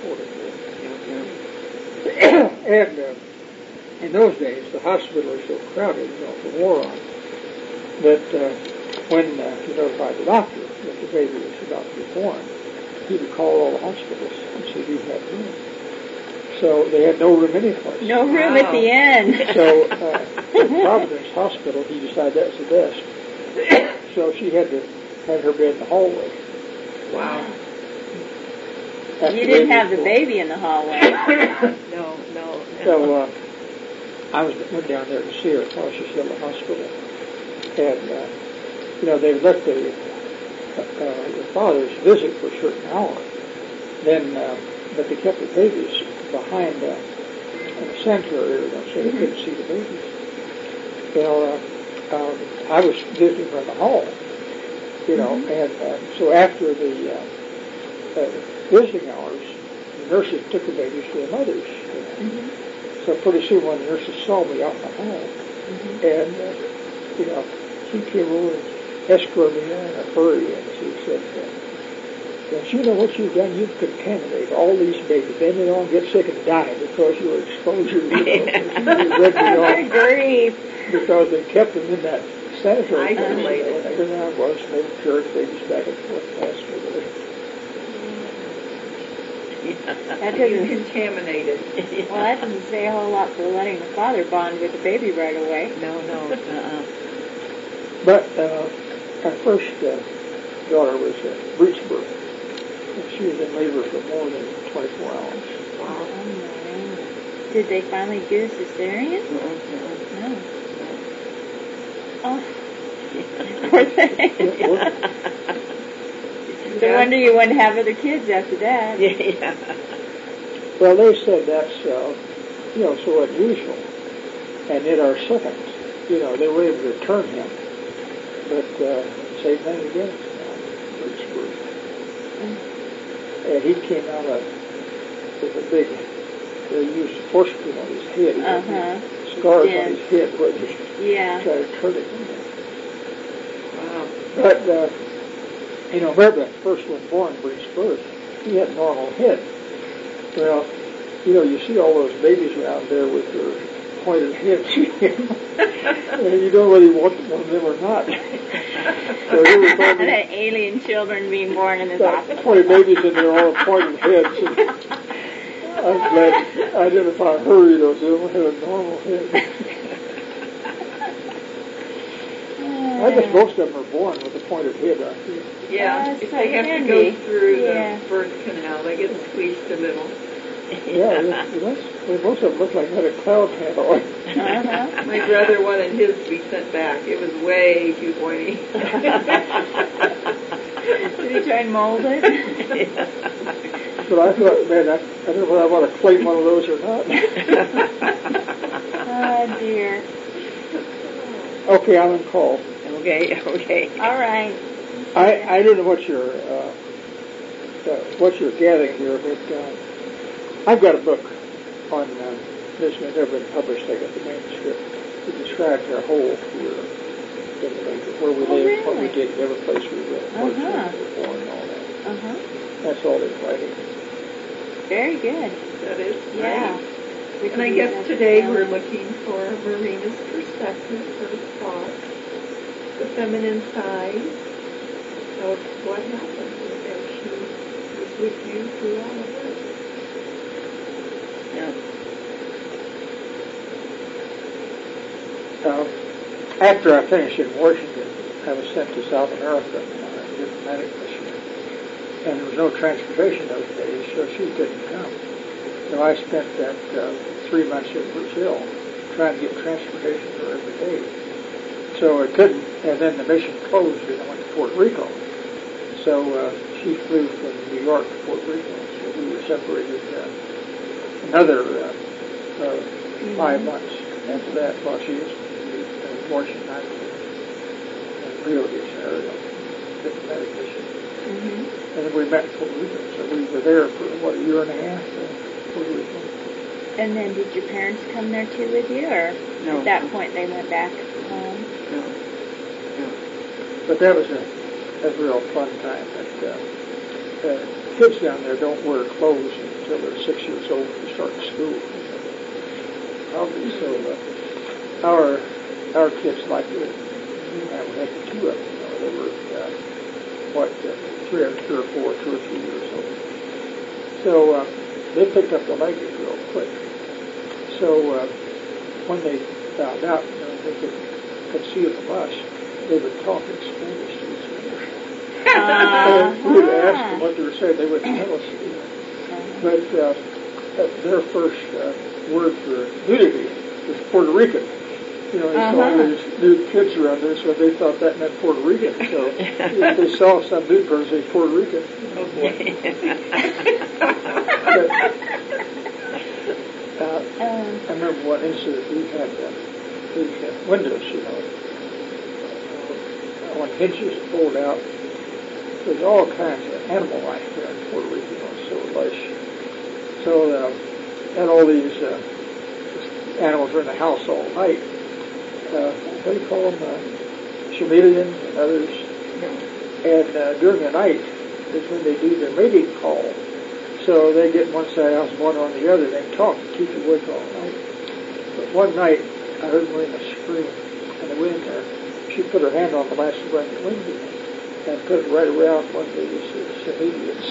Speaker 4: 44. And in those days, the hospital was so crowded, with the war on, that when you notified the doctor that the baby was about to be born, he would call all the hospitals and see who had room. So they had no room anyplace.
Speaker 1: No room at the end.
Speaker 4: So in Providence Hospital, he decided that was the best. So she had to have her bed in the hallway.
Speaker 3: Wow.
Speaker 4: After
Speaker 1: You didn't have the
Speaker 4: was
Speaker 1: baby in the hallway.
Speaker 2: No.
Speaker 4: So I went down there to see her while she was still in the hospital. And, they let the fathers visit for a certain hour. Then, but they kept the babies behind in the sanctuary area, so they couldn't see the babies. Well, I was visiting her in the hall, and so after the visiting hours, the nurses took the babies to the mothers. So pretty soon when the nurses saw me out in the hall, and, she came over and escorted me in a hurry, and she said, don't you know what you've done? You've contaminated all these babies. Then they all get sick and die because your exposure.
Speaker 1: Grief.
Speaker 4: Because they kept them in that sanitary
Speaker 3: Isolated.
Speaker 4: Whenever I was, they would carry the babies back and forth past me there.
Speaker 1: That
Speaker 3: You
Speaker 1: doesn't,
Speaker 3: contaminated.
Speaker 1: well, that doesn't say a whole lot for letting the father bond with the baby right away.
Speaker 2: No.
Speaker 4: But our first daughter was breech birth. And she was in labor for more than 24 hours.
Speaker 1: Oh, my. Did they finally do a cesarean? No. Oh. Poor thing. No wonder you wouldn't have other kids after that.
Speaker 2: Yeah.
Speaker 4: Well, they said that's, so unusual. And in our second, they were able to return him. But same thing again. And he came out with a big, they used phosphor on his head. He had scars on his head where they tried to cut it. But, remember that first one born, Bruce Birth, he had a normal head. Well, you see all those babies around there with their pointed heads, and you don't really want one of them or not. So here we're talking
Speaker 1: about alien children being born in this hospital.
Speaker 4: 20 babies and they're all pointed heads. And I'm glad I identified her, they don't have a normal head. I guess most of them are born with a pointed head, I think.
Speaker 2: Yeah, if they have to go through the birth canal, they get squeezed a little.
Speaker 4: Most of them look like they had a cloud hat on.
Speaker 2: My brother wanted his to be sent back. It was way too pointy.
Speaker 1: Did he try and mold it?
Speaker 4: But I thought, man, I don't know whether I want to claim one of those or not.
Speaker 1: Oh, dear.
Speaker 4: Okay, I'm on call.
Speaker 2: Okay.
Speaker 1: All right.
Speaker 4: I don't know what you're gathering here, but I've got a book on this has never been published. I got the manuscript. It describes our whole year, where we lived, what we did, every place we went, what we were born, and all that. That's all in writing.
Speaker 1: Very good.
Speaker 2: That is
Speaker 1: great.
Speaker 2: And I guess today we're looking for Marina's perspective, her thoughts, the feminine side of what happened as she was with you through all of this.
Speaker 4: After I finished in Washington, I was sent to South America on a diplomatic mission. And there was no transportation those days, so she couldn't come. So I spent that 3 months in Brazil trying to get transportation for every day. So I couldn't, and then the mission closed and I went to Puerto Rico. So she flew from New York to Puerto Rico, so we were separated another 5 months after that while she was in Washington and Rio de Janeiro, diplomatic mission. And then we met in Puerto Rico, so we were there for, a year and a half in Puerto Rico.
Speaker 1: And then did your parents come there too with you, or
Speaker 2: no.
Speaker 1: At that point they went back home?
Speaker 2: No.
Speaker 4: But that was a real fun time. Kids down there don't wear clothes until they're 6 years old to start school. Probably so. Our kids liked it. We had the two of them. They were 3 or 3 years old. So they picked up the language real quick. So when they found out they could see the bus, they would talk in Spanish to each other. We would ask them what they were saying. They wouldn't tell us. But their first word for nudity was Puerto Rican. They saw these nude kids around there, so they thought that meant Puerto Rican. So if they saw some nude person say Puerto Rican. I remember one incident we had these windows, on hinges pulled out. There's all kinds of animal life there in Puerto Rico. It's so lush. So and all these animals are in the house all night. What do you call them? Chameleons and others. And during the night is when they do their mating call. So they get one side of the house, one on the other. They talk to keep you awake all night. But one night, I heard Marina scream, and I went in there. She put her hand on the last blanket window and put it right around one of these chameleons.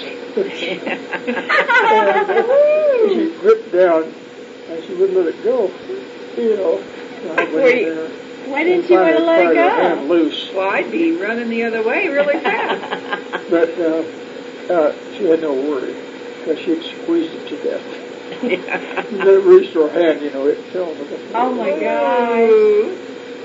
Speaker 4: And she gripped down, and she wouldn't let it go. I went in there.
Speaker 1: Why didn't you want to let it go?
Speaker 4: Hand loose.
Speaker 2: Well, I'd be running the other way really fast.
Speaker 4: But she had no worry, because she'd squeezed it to death. And then it reached her hand, it fell to the floor.
Speaker 1: Oh my gosh.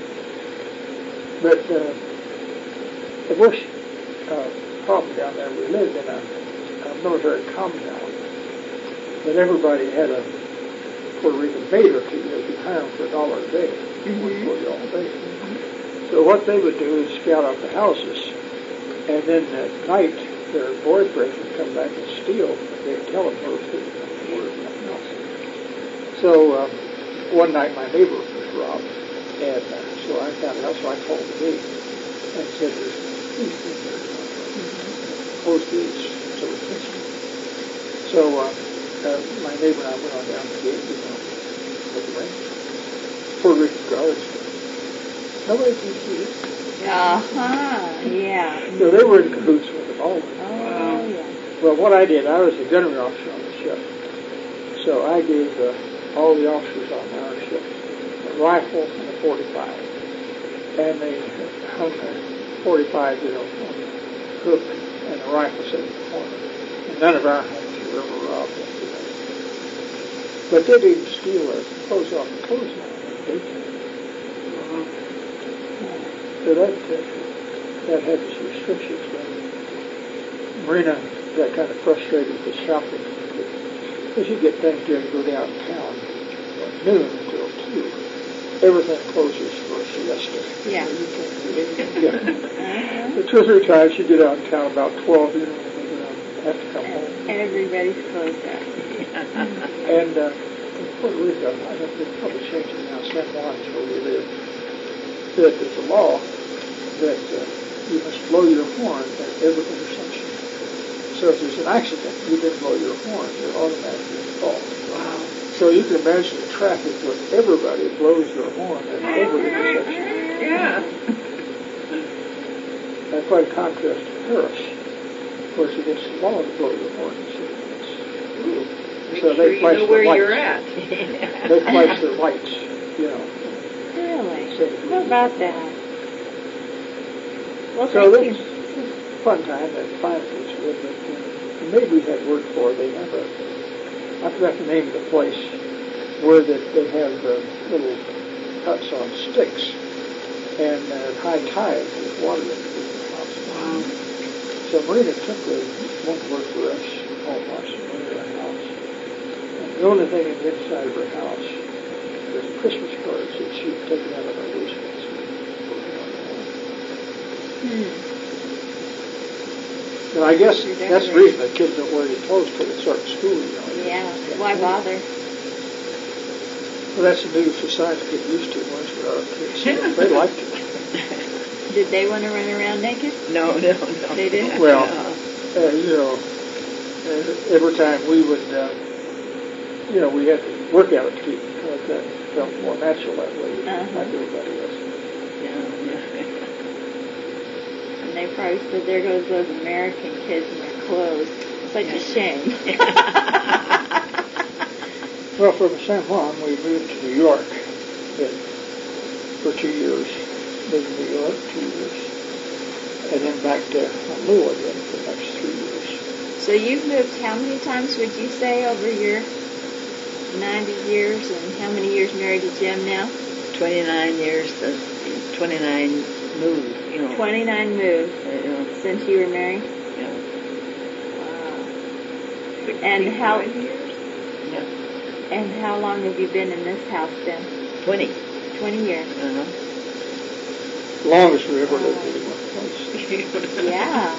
Speaker 4: But the worst problem down there, we lived in a military compound, but everybody had a Puerto Rican maid or two. They could hire them for $1 a day, work for you all day. So what they would do is scout out the houses And then at night, their boyfriends would come back and steal. They'd tell them those things, nothing else. So one night my neighbor was robbed, and so I found out, so I called the gate and said, there's thieves in there. Close the gates so we can see. So my neighbor and I went on down the gate, with the rain. Puerto Rican guards. Nobody can see it.
Speaker 1: Yeah.
Speaker 4: So they were in cahoots with the ball.
Speaker 1: Oh, yeah.
Speaker 4: Well, what I did, I was a gunnery officer on the ship. So I gave all the officers on our ship a rifle and a .45. And they hung a .45, on the hook, and the rifle set in the corner. And none of our homes were ever robbed after that. But they didn't steal our clothes off the clothesline. So that had its restrictions. Marina got kind of frustrated with the shopping. Because you get things during go downtown at noon until 2. Everything closes for a siesta.
Speaker 1: Yeah.
Speaker 4: So you can't do anything. So 2 or 3 times you get out in town about 12, have to come home.
Speaker 1: Everybody's closed up.
Speaker 4: And in Puerto Rico, I think they're probably changing now, San Juan's where we live, that there's a law that you must blow your horn at every intersection. So if there's an accident, you didn't blow your horn, you're automatically at fault. Wow. So you can imagine the traffic where everybody blows their horn at every intersection.
Speaker 2: Yeah.
Speaker 4: And quite a contrast to Paris. Of course, against the law to blow your horn in city limits. So they flash
Speaker 2: know
Speaker 4: the
Speaker 2: where
Speaker 4: lights.
Speaker 2: you're at.
Speaker 4: They flash their lights,
Speaker 1: Really?
Speaker 4: So,
Speaker 1: How about that? Well,
Speaker 4: So
Speaker 1: thank
Speaker 4: this
Speaker 1: you.
Speaker 4: is a fun time that finances with it. Maybe we had worked for, they have I forgot the name of the place, where they have little huts on sticks, and at high tide, there's water in the house. Wow. So Marina took one work for us, all of us, in her house. And the only thing in the inside of her house was Christmas cards that she'd taken out of her waistcoat. Now, I guess that's the reason that kids don't wear any clothes till they start school,
Speaker 1: Yeah, why bother?
Speaker 4: Well, that's a new society to get used to once we're out kids. They liked it.
Speaker 1: Did they want to run around naked?
Speaker 2: No.
Speaker 1: They didn't?
Speaker 4: Well, every time we would, we had to work out to keep that felt more natural that way, like everybody else.
Speaker 1: And they probably said, there goes those American kids in their clothes. Such a shame.
Speaker 4: Well, from San Juan, we moved to New York for 2 years. Lived in New York 2 years. And then back to Honolulu again for the next 3 years.
Speaker 1: So you've moved how many times, would you say, over your 90 years? And how many years married to Jim now?
Speaker 2: 29 years, 29 moves,
Speaker 1: 29 moves since you were married?
Speaker 2: Yeah.
Speaker 1: Wow. And how...
Speaker 2: years? Yeah.
Speaker 1: And how long have you been in this house then?
Speaker 2: 20.
Speaker 1: 20 years.
Speaker 4: Longest we ever lived in one place.
Speaker 1: Yeah.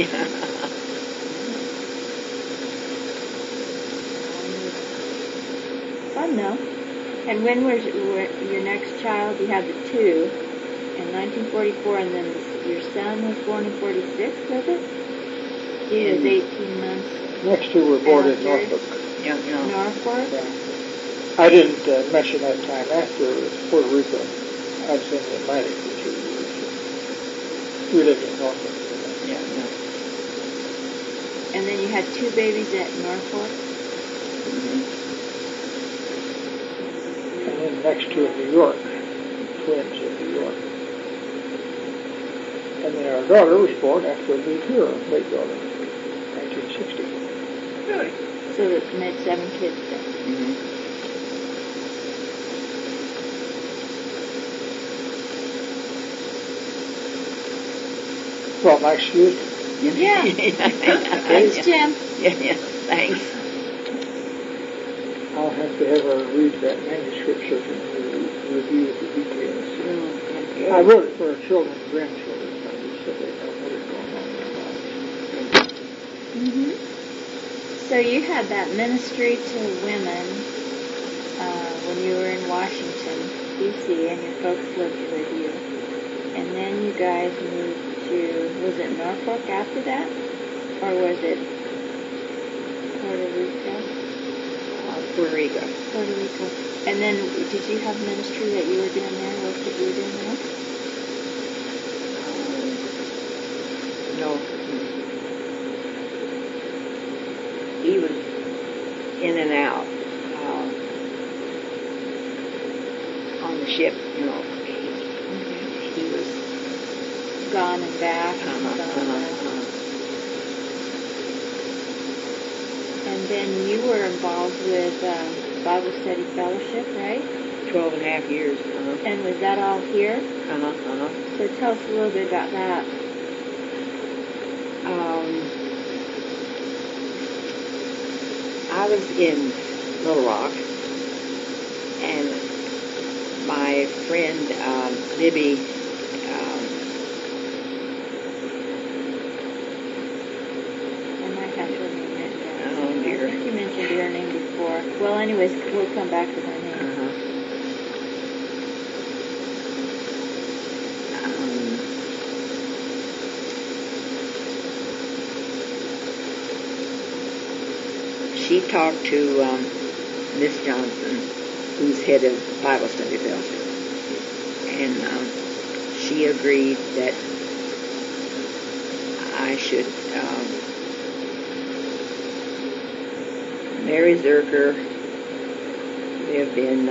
Speaker 1: Fun though. And when was your next child? You had the 2 in 1944, and then your son was born in 46, was it? He was 18 months.
Speaker 4: Next 2 were born in Norfolk.
Speaker 1: Norfolk?
Speaker 4: Yeah. I didn't mention that time after Puerto Rico. I was in the Atlantic for 2 years. We lived in Norfolk.
Speaker 1: And then you had 2 babies at Norfolk?
Speaker 4: And then the next 2 in New York. Twins in New York. And then our daughter was born after we moved here, our late daughter, 1960.
Speaker 2: Really?
Speaker 1: So that's made 7 kids then.
Speaker 4: Well, nice to meet you.
Speaker 1: Yeah. Thanks, Jim.
Speaker 2: Yeah, thanks.
Speaker 4: I'll have to have her read that manuscript so she can review the details. I wrote it for our children and grandchildren. I just said they know what is going on.
Speaker 1: So you had that ministry to women when you were in Washington, D.C., and your folks lived with you. And then you guys moved to, was it Norfolk after that? Or was it Puerto Rico?
Speaker 2: Puerto Rico.
Speaker 1: Puerto Rico. And then did you have ministry that you were doing there, work that you were doing there?
Speaker 2: No. He was in and out on the ship, you know. He was
Speaker 1: Gone and back. And then you were involved with Bible Study Fellowship, right?
Speaker 2: 12 and a half years.
Speaker 1: And was that all here? So tell us a little bit about that.
Speaker 2: I was in Little Rock, and my friend Libby
Speaker 1: I might have her name written down.
Speaker 2: Oh, dear.
Speaker 1: I think you mentioned her name before. Well, anyways, we'll come back to her name.
Speaker 2: She talked to Miss Johnson, who's head of Bible Study Fellowship, and she agreed that I should Mary Zerker lived in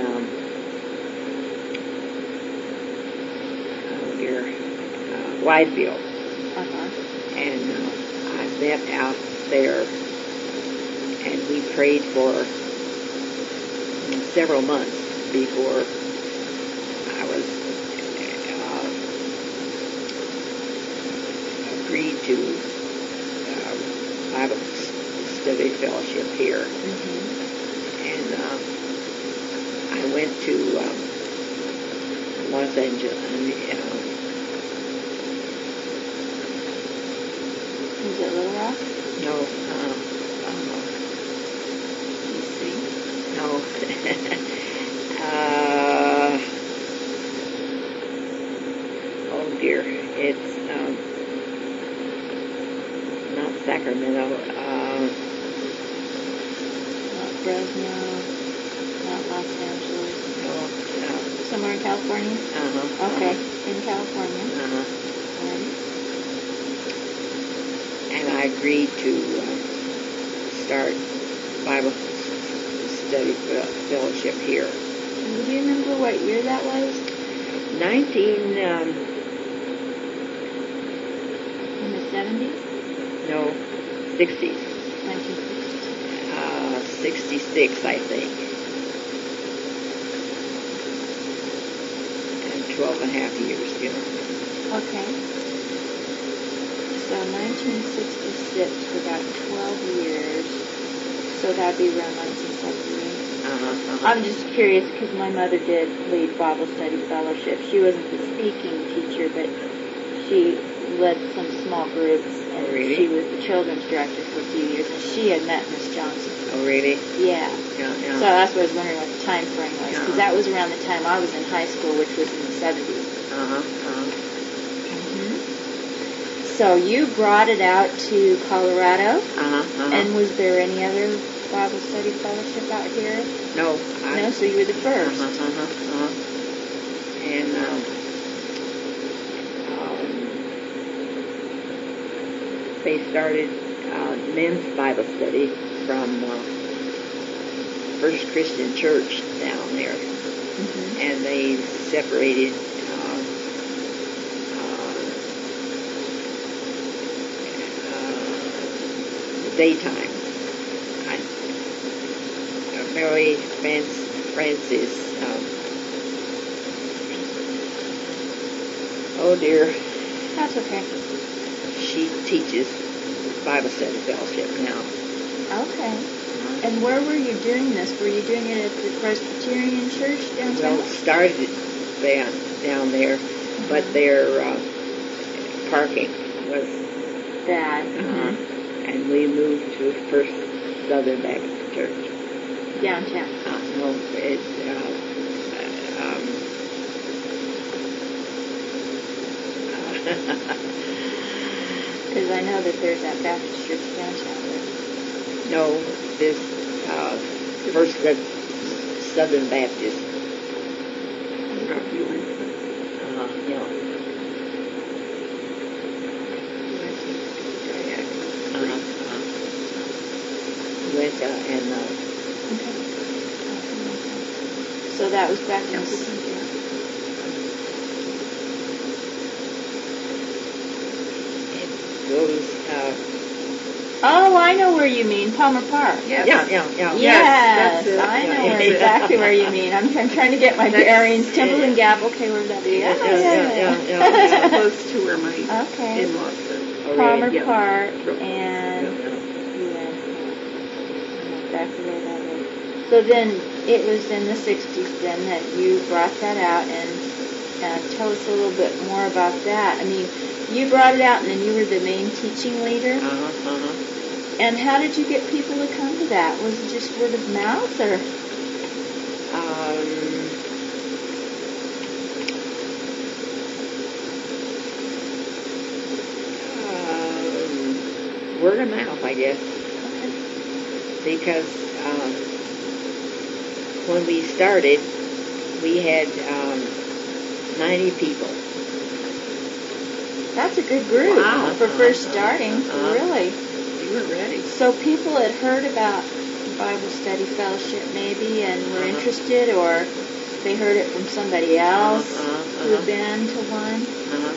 Speaker 2: Whiteville, and I went out there. And we prayed for several months before I was agreed to Bible Study Fellowship here. And I went to Los Angeles.
Speaker 1: Was it Little Rock?
Speaker 2: No. No. Oh dear, it's not Sacramento.
Speaker 1: Not Fresno. Not Los Angeles.
Speaker 2: No.
Speaker 1: Somewhere in California? Okay, in California. Right.
Speaker 2: And I agreed to start Bible Study Fellowship here.
Speaker 1: Do you remember what year that was?
Speaker 2: In
Speaker 1: In the 70s?
Speaker 2: No, 60s.
Speaker 1: 1960s.
Speaker 2: 66, I think. And 12 and a half years, you know.
Speaker 1: Okay. So 1966 for about 12 years. So that'd be around 1978. I'm just curious because my mother did lead Bible Study Fellowship. She wasn't the speaking teacher, but she led some small groups, and she was the children's director for a few years, and she had met Miss Johnson.
Speaker 2: Oh, really?
Speaker 1: Yeah.
Speaker 2: Yeah.
Speaker 1: So that's what I was wondering what the time frame was, because that was around the time I was in high school, which was in the 70s. So you brought it out to Colorado, and was there any other Bible Study Fellowship out here?
Speaker 2: No.
Speaker 1: No, so you were the first.
Speaker 2: And they started men's Bible study from First Christian Church down there, and they separated the daytime. Mary Francis. Oh dear.
Speaker 1: That's okay.
Speaker 2: She teaches Bible Study Fellowship now.
Speaker 1: Okay. And where were you doing this? Were you doing it at the Presbyterian Church downtown?
Speaker 2: Well, started down there, but their parking was
Speaker 1: bad.
Speaker 2: and we moved to First Southern Baptist Church.
Speaker 1: Downtown.
Speaker 2: No, it's
Speaker 1: Because I know that there's that Baptist church downtown.
Speaker 2: no, this First Southern Baptist. Yeah. Went and
Speaker 1: So that was back in
Speaker 2: goes.
Speaker 1: Oh, I know where you mean, Palmer Park.
Speaker 3: Yes.
Speaker 2: Yeah.
Speaker 1: Yes,
Speaker 3: that's it.
Speaker 1: I know
Speaker 2: Yeah.
Speaker 1: exactly where you mean. I'm trying to get my bearings. Temple and Gap. Okay, where's that?
Speaker 2: Yeah.
Speaker 3: It's close to where my
Speaker 1: Okay.
Speaker 3: in-laws live.
Speaker 1: Palmer
Speaker 3: Yeah.
Speaker 1: Park
Speaker 3: Real close.
Speaker 1: and yes, exactly where that is. So then it was in the 60s then that you brought that out, and tell us a little bit more about that. I mean, you brought it out and then you were the main teaching leader. And how did you get people to come to that? Was it just word of mouth or?
Speaker 2: Word of mouth, I guess. Because when we started, we had 90 people.
Speaker 1: That's a good group for first starting, really.
Speaker 3: You were ready.
Speaker 1: So people had heard about Bible Study Fellowship maybe and were interested, or they heard it from somebody else who had been to one.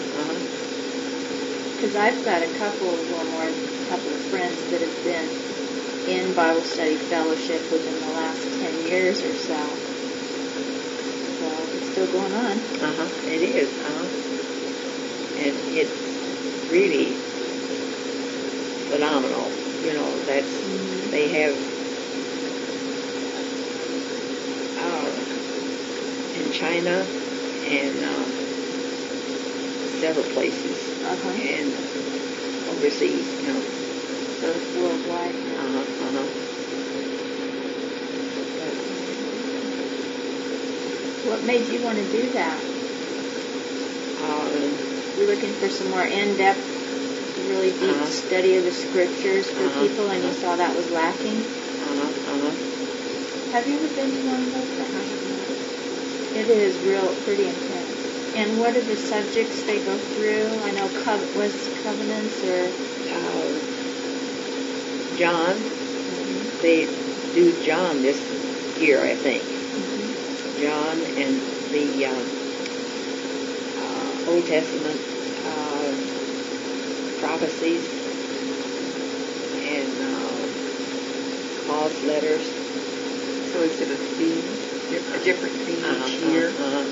Speaker 1: Because I've got a couple of friends that have been in Bible Study Fellowship within the last 10 years or so. So it's still going on.
Speaker 2: It is. And it's really phenomenal. You know, that's they have in China and several places and overseas. You know.
Speaker 1: So it's worldwide. What made you want to do that? You're looking for some more in-depth, really deep study of the scriptures for people, and you saw that was lacking? Have you ever been to one of those? It is pretty intense. And what are the subjects they go through? I know was covenants or
Speaker 2: John. They do John this year, I think. John and the Old Testament prophecies and Paul's letters.
Speaker 3: So is it a theme? A different theme each year?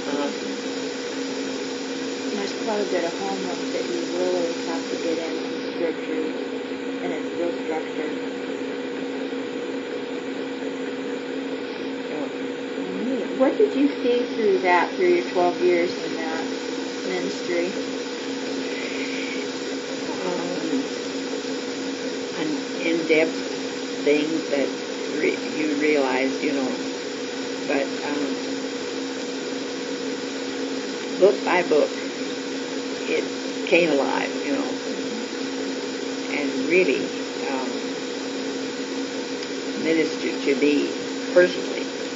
Speaker 1: There's quite a bit of homework that you really have to get into scripture, and it's real structured. What did you see through your 12 years in that ministry?
Speaker 2: An in-depth things that you realize, you know, but book by book, it came alive, you know, and really ministered to me personally.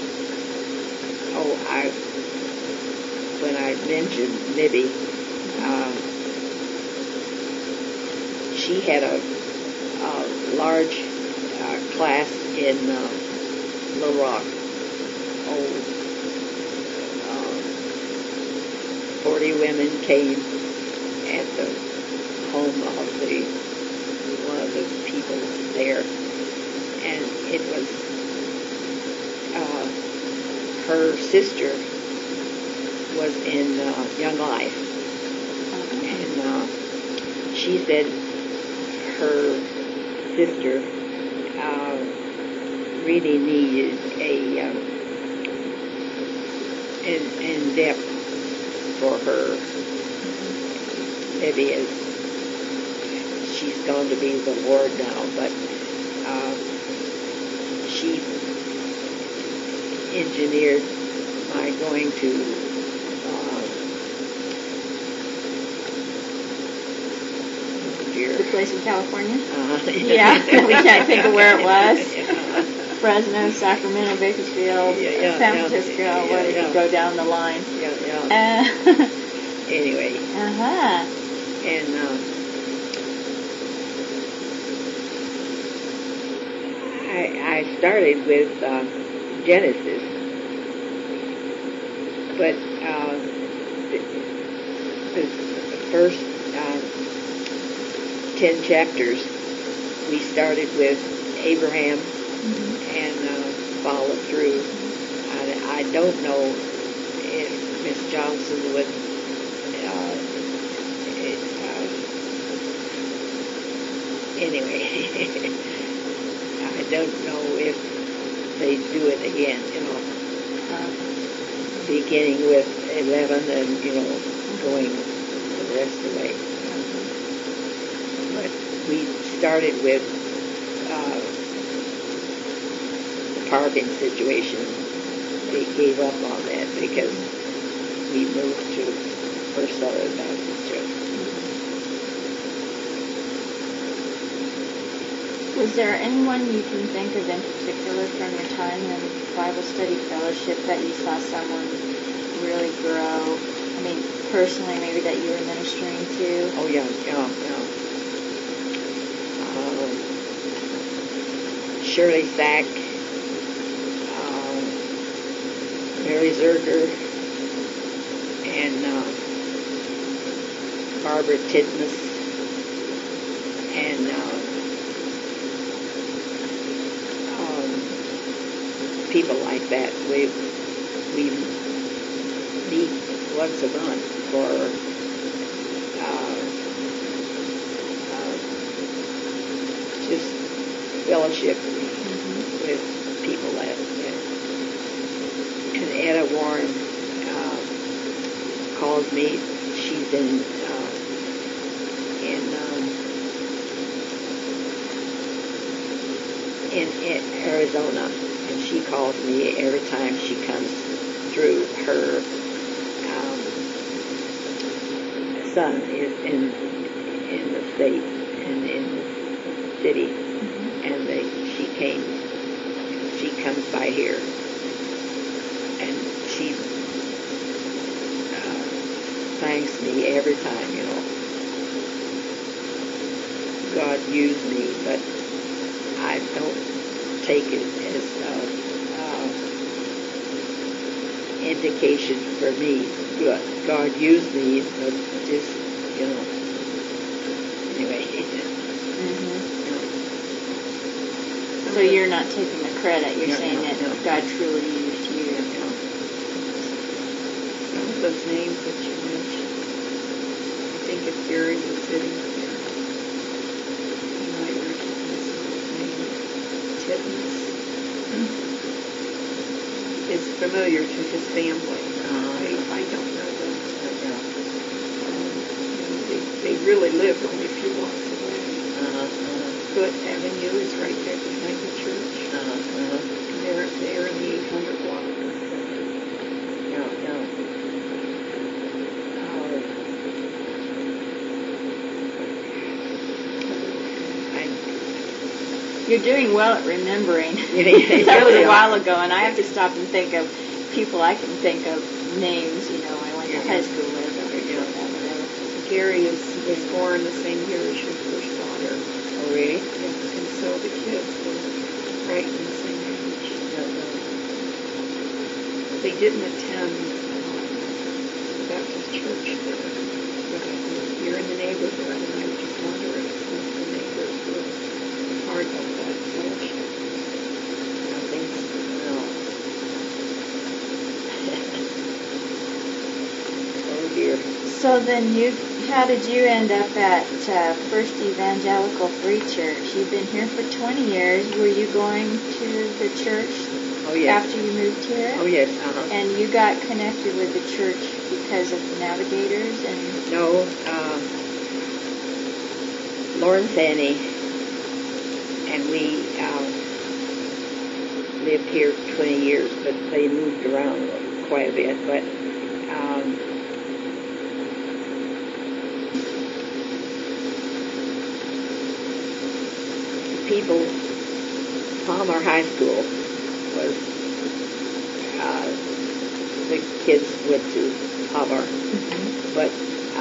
Speaker 2: When I mentioned Libby, she had a large class in Little Rock. 40 women came at the home of one of the people there, and it was her sister was in Young Life, and she said her sister really needed a in-depth for her. Maybe as she's gone to be with the Lord now, but she engineered my going to
Speaker 1: The place in California?
Speaker 2: yeah,
Speaker 1: we can't think of where it was. Fresno, Sacramento, Bakersfield, San Francisco. What did you go down the line?
Speaker 2: Anyway.
Speaker 1: Uh-huh.
Speaker 2: And I started with Genesis, but the first 10 chapters we started with Abraham and followed through. I don't know if Miss Johnson would anyway. I don't know if they do it again, beginning with 11 and, going the rest of the way. But we started with the parking situation. They gave up on that because we moved to First Southern Baptist Church.
Speaker 1: Was there anyone you can think of in particular from your time in Bible study fellowship that you saw someone really grow? I mean, personally, maybe that you were ministering to?
Speaker 2: Oh, yeah. Shirley Sack, Mary Zerger, and Barbara Titmus, and people like that. We meet once a month for just fellowship with people that. And Etta Warren calls me. She's in Arizona, and she calls me every time she comes through. Her son is in the state and in the city, and she comes by here, and she thanks me every time. God used me, but I don't take it as indication for me. God used me, but just, anyway.
Speaker 1: So you're not taking the credit. You're saying that God truly used you.
Speaker 3: Some of those names that you mentioned, I think if Gary was sitting here, he might recognize his name. Titmus. It's familiar to his family. I don't know them. They really live only a few blocks away. Foot Avenue is right there behind the church. And they're in the 800 block.
Speaker 1: You're doing well at remembering. That was a while ago, and I have to stop and think of people I can think of, names, I went to high school with.
Speaker 3: Gary was born the same year as your first daughter.
Speaker 2: Oh, really?
Speaker 3: Yes, and so the kids were right in the same age. They didn't attend the Baptist church there. But you're in the neighborhood, and I just wonder if some of the neighbors were part of that fellowship.
Speaker 2: I think so. Oh, dear.
Speaker 1: So then how did you end up at First Evangelical Free Church? You've been here for 20 years. Were you going to the church after you moved here?
Speaker 2: Oh, yes.
Speaker 1: And you got connected with the church because of Navigators? And
Speaker 2: No. Lawrence Annie, and we lived here 20 years, but they moved around quite a bit. But people, Palmer High School was, the kids went to Palmer, but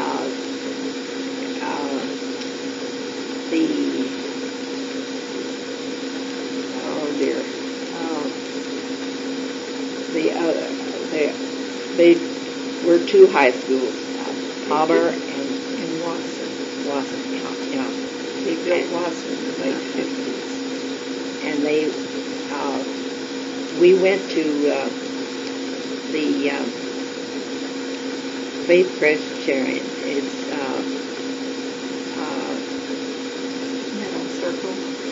Speaker 2: they were two high schools, Palmer and Watson. Yeah. They built Watson in the late 50s. And we went to the Faith Presbyterian. It's
Speaker 3: Middle Circle.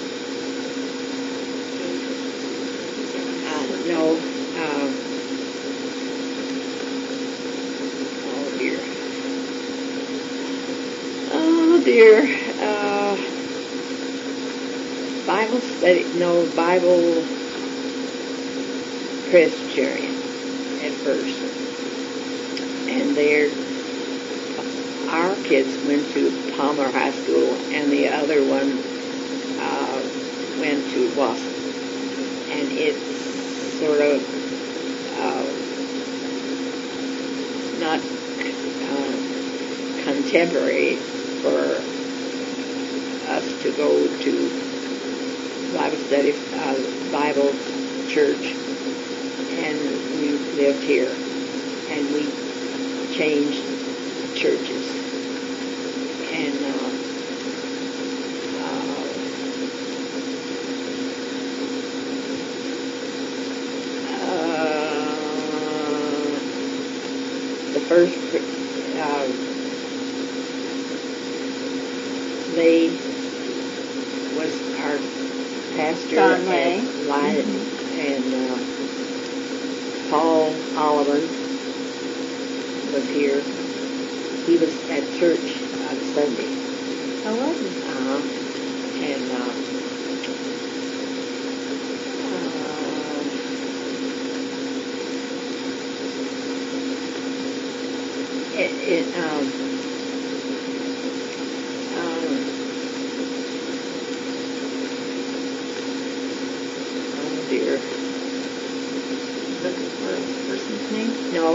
Speaker 2: no. Oh dear. Bible study. No, Bible Presbyterian at first, and our kids went to Palmer High School, and the other one went to Wasson, and it's sort of not contemporary for us to go to Bible study, Bible church, and we lived here, and we changed churches, and the first Lay was our pastor,
Speaker 1: John Lay.
Speaker 2: And Paul Oliver was here. He was at church on Sunday.
Speaker 1: Oh, was he?
Speaker 2: And dear.
Speaker 3: Looking for a person's name?
Speaker 2: No.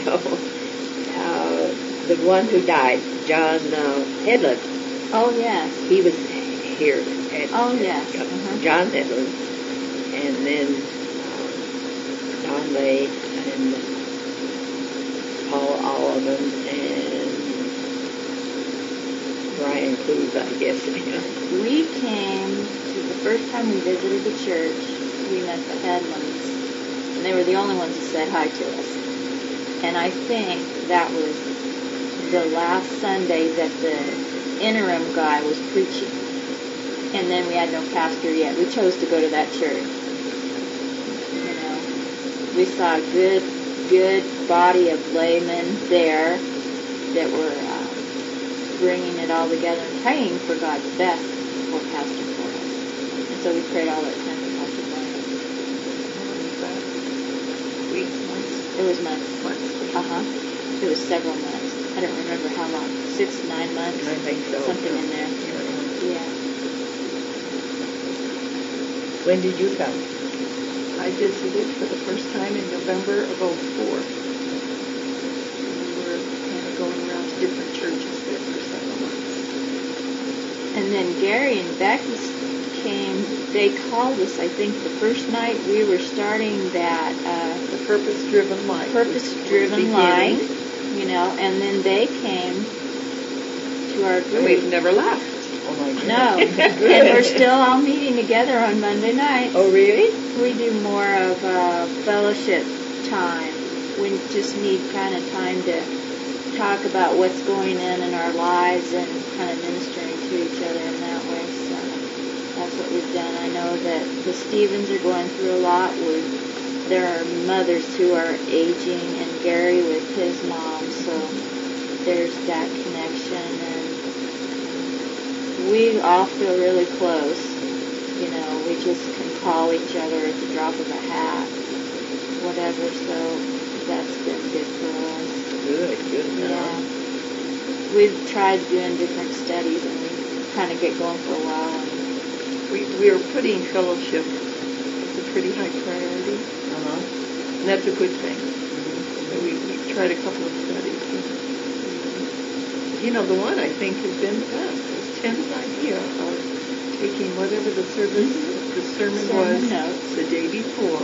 Speaker 2: The one who died, John Hedlund.
Speaker 1: Oh, yes.
Speaker 2: He was here at
Speaker 1: Yes.
Speaker 2: John Hedlund, and then John Lay and Paul Oliver and Brian Clues, I guess.
Speaker 1: We came to the first time we visited the church. We met the Hedlunds, and they were the only ones who said hi to us. And I think that was the last Sunday that the interim guy was preaching. And then we had no pastor yet. We chose to go to that church. You know, we saw a good body of laymen there that were bringing it all together and praying for God's best for Pastor Flores. And so we prayed all that time for Pastor Flores.
Speaker 3: Weeks, months?
Speaker 1: It was months. It was several months. I don't remember how long. 6 to 9 months.
Speaker 2: I think so.
Speaker 1: Something in there. Yeah.
Speaker 2: When did you come?
Speaker 3: I visited for the first time in November of 2004. We were kind of going around to different churches there for several months.
Speaker 1: And then Gary and Becky came. They called us, I think, the first night we were starting that
Speaker 3: The purpose-driven life.
Speaker 1: purpose-driven line, you know, and then they came to our
Speaker 3: And we've
Speaker 1: group.
Speaker 3: never left.
Speaker 2: Oh my goodness.
Speaker 1: No, and we're still all meeting together on Monday nights.
Speaker 2: Oh really?
Speaker 1: We do more of fellowship time. We just need kind of time to talk about what's going on in our lives and kind of ministering to each other in that way. So that's what we've done. I know that the Stevens are going through a lot. There are mothers who are aging, and Gary with his mom, so there's that connection. And we all feel really close. You know, we just can call each other at the drop of a hat, whatever. So that's been good for us.
Speaker 2: Good.
Speaker 1: Yeah. We've tried doing different studies, and we kind of get going for a while. And
Speaker 3: We are putting fellowship as a pretty high priority, and that's a good thing. So we've tried a couple of studies. You know, the one I think has been the best is Tim's idea of taking whatever the sermon was
Speaker 1: notes
Speaker 3: the day before.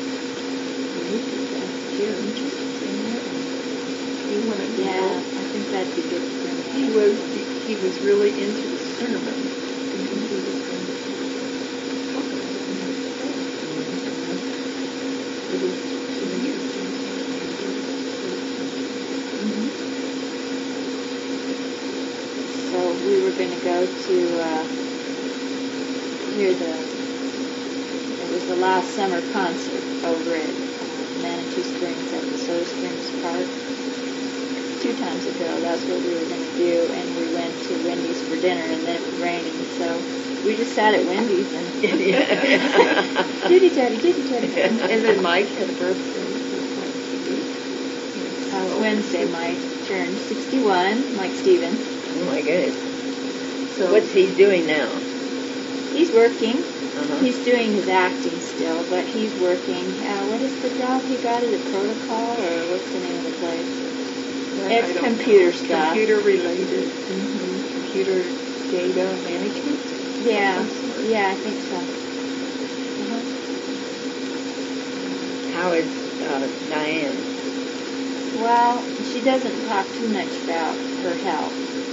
Speaker 3: He wanted to
Speaker 1: yeah,
Speaker 3: know.
Speaker 1: I think that'd be good for me.
Speaker 3: He was really into the sermon. And he was going to talk about
Speaker 1: So we were going to go to hear it was the last summer concert over at Manitou Springs at the Soda Springs Park. 2 times ago, that's what we were going to do, and we went to Wendy's for dinner, and then it was raining, so we just sat at Wendy's and ditty-tatty.
Speaker 3: And then Mike had a birthday.
Speaker 1: Wednesday, Mike turned 61, Mike Stevens.
Speaker 2: Oh my goodness.
Speaker 3: So
Speaker 2: What's he doing now?
Speaker 1: He's working.
Speaker 2: Uh-huh.
Speaker 1: He's doing his acting still, but he's working. What is the job he got? Is it Protocol, or what's the name of the place? It's computer stuff.
Speaker 3: Computer related. Computer data management?
Speaker 1: Yeah, I think so.
Speaker 2: How is Diane?
Speaker 1: Well, she doesn't talk too much about her health.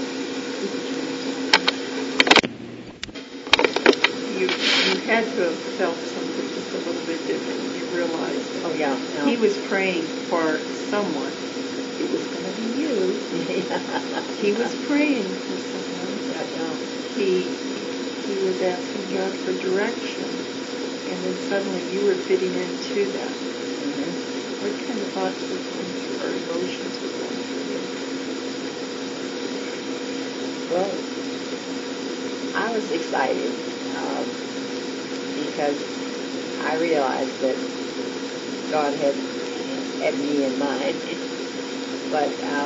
Speaker 3: You had to have felt something just a little bit different when you realized that.
Speaker 2: Oh yeah. No.
Speaker 3: He was praying for someone. It was going to be you. He was praying for someone. He was asking God for direction, and then suddenly you were fitting into that. What kind of thoughts were going through, or emotions were going through you?
Speaker 2: Well, I was excited because I realized that God had me in mind. But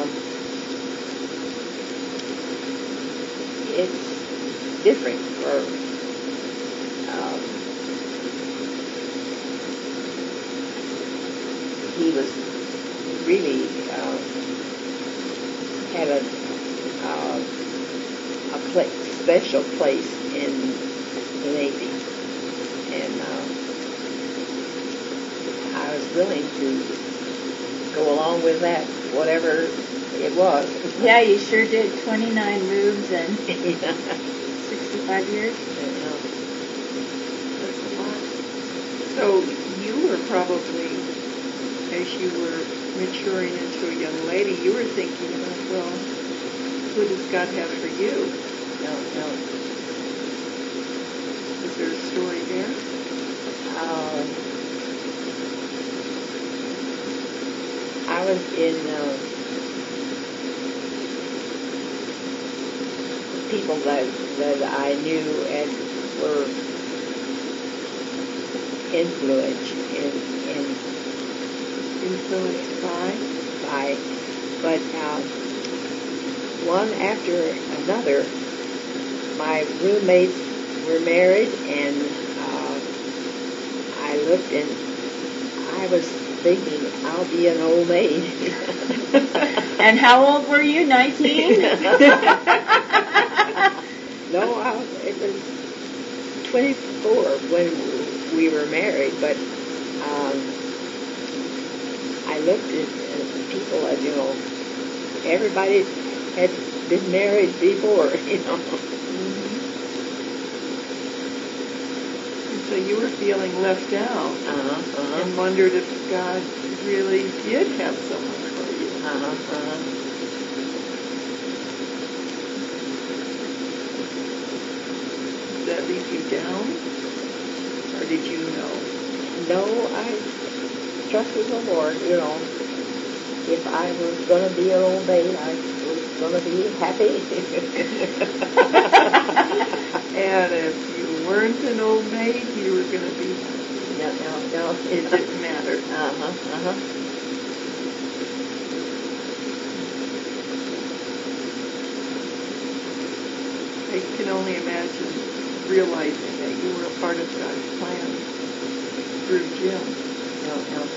Speaker 2: it's different for he was really had a special place in the Navy, and I was willing to go along with that, whatever it was.
Speaker 1: Yeah, you sure did. 29 moves in 65 years.
Speaker 3: That's a lot. So you were probably, as you were maturing into a young lady, you were thinking about, well, who does God have for you?
Speaker 2: No.
Speaker 3: Is there a story there?
Speaker 2: I was in people that I knew and were influenced by, but one after another, my roommates were married, and I looked and I was thinking I'll be an old maid.
Speaker 1: And how old were you? 19?
Speaker 2: No, it was 24 when we were married, but I looked at people, everybody had been married before,
Speaker 3: And so you were feeling left out and wondered if God really did have someone for you. Did that leave you down? Or did you know?
Speaker 2: No, I trusted the Lord, If I was going to be an old maid, I was going to be happy. And if you weren't an old maid, you were going to be.
Speaker 7: No.
Speaker 2: It didn't matter. I can only imagine realizing that you were a part of God's plan through Jim.
Speaker 7: No.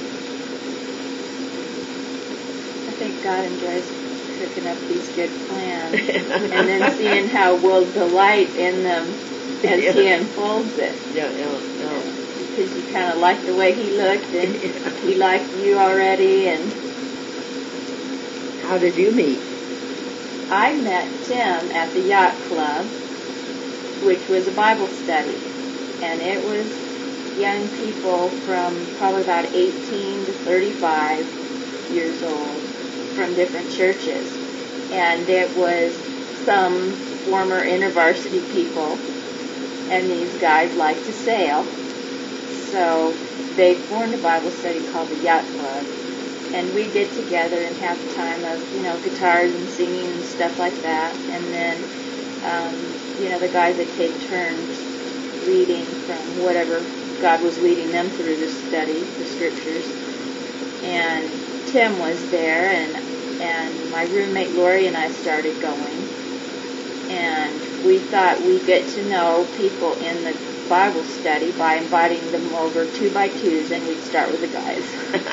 Speaker 1: I think God enjoys cooking up these good plans and then seeing how we'll delight in them as He unfolds it.
Speaker 7: No.
Speaker 1: Because you kind of like the way He looked and He liked you already. And
Speaker 7: How did you meet?
Speaker 1: I met Tim at the Yacht Club, which was a Bible study. And it was young people from probably about 18 to 35 years old from different churches. And it was some former InterVarsity people, and these guys like to sail. So they formed a Bible study called the Yacht Club, and we get together and have a time of, guitars and singing and stuff like that. And then, the guys would take turns reading from whatever God was leading them through the study, the scriptures. And Tim was there, and my roommate Lori and I started going. And we thought we'd get to know people in the Bible study by inviting them over 2 by 2s, and we'd start with the guys.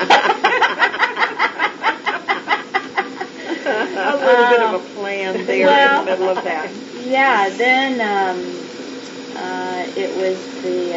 Speaker 2: A little bit of a plan there in the middle of that.
Speaker 1: Yeah, then it was the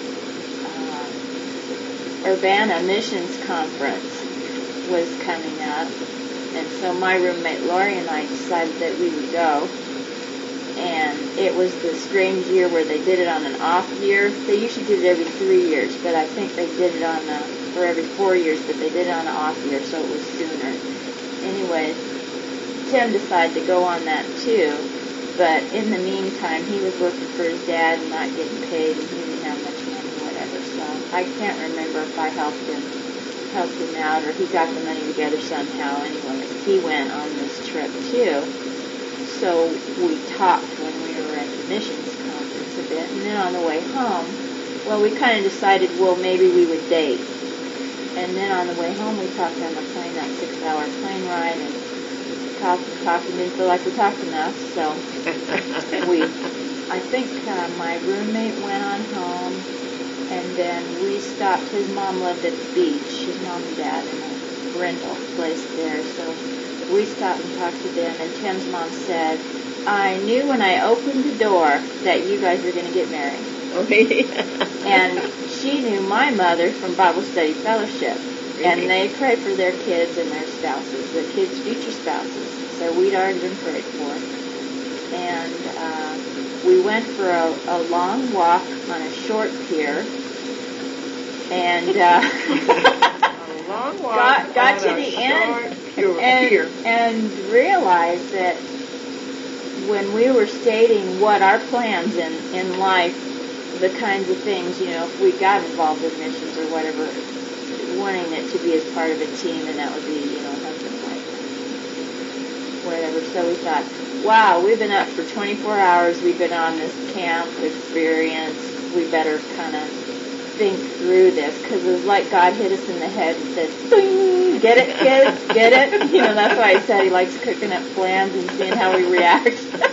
Speaker 1: Urbana Missions Conference was coming up, and so my roommate Lori and I decided that we would go. And it was the strange year where they did it on an off year. They usually did it every 3 years, but I think they did it for every 4 years, but they did it on an off year, so it was sooner. Anyway, Tim decided to go on that too, but in the meantime, he was working for his dad and not getting paid, and he didn't have much money or whatever, so I can't remember if I helped him out, or he got the money together somehow. Anyway, he went on this trip too. So we talked when we were at the missions conference a bit, and then on the way home, we kind of decided, maybe we would date. And then on the way home, we talked on the plane, that 6-hour plane ride, and talked, and didn't feel like we talked enough, so I think my roommate went on home, and then we stopped. His mom lived at the beach, his mom and dad, in a rental place there, so we stopped and talked to them, and Tim's mom said, I knew when I opened the door that you guys were going to get married.
Speaker 7: Okay.
Speaker 1: And she knew my mother from Bible Study Fellowship, and they prayed for their kids and their spouses, the kids' future spouses. So we'd already been prayed for. And we went for a long walk on a short pier, and
Speaker 2: long walk
Speaker 1: got to the end and realized that when we were stating what our plans in life, the kinds of things, if we got involved in missions or whatever, wanting it to be as part of a team, and that would be, husband and wife, whatever. So we thought, wow, we've been up for 24 hours, we've been on this camp experience, we better kind of think through this, because it was like God hit us in the head and said, "Ding, get it, kids, get it." That's why I said he likes cooking up plans and seeing how we react.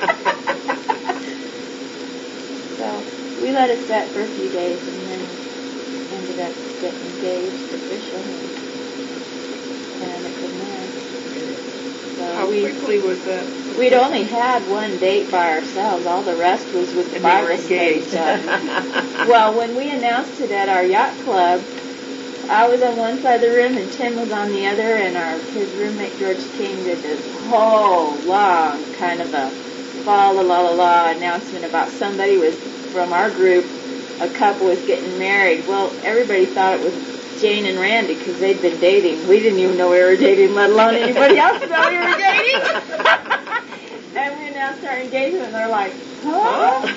Speaker 1: So we let it set for a few days, and then ended up getting engaged officially, and it from there. So
Speaker 2: how quickly was that?
Speaker 1: We'd only had one date by ourselves. All the rest was with the Bible study stuff. Well, when we announced it at our yacht club, I was on one side of the room and Tim was on the other, and his roommate George King did this whole long kind of a fa la la la la announcement about somebody was from our group, a couple was getting married. Well, everybody thought it was Jane and Randy because they'd been dating. We didn't even know we were dating, let alone anybody else know we were dating. And we announced our engagement, and they're like, huh?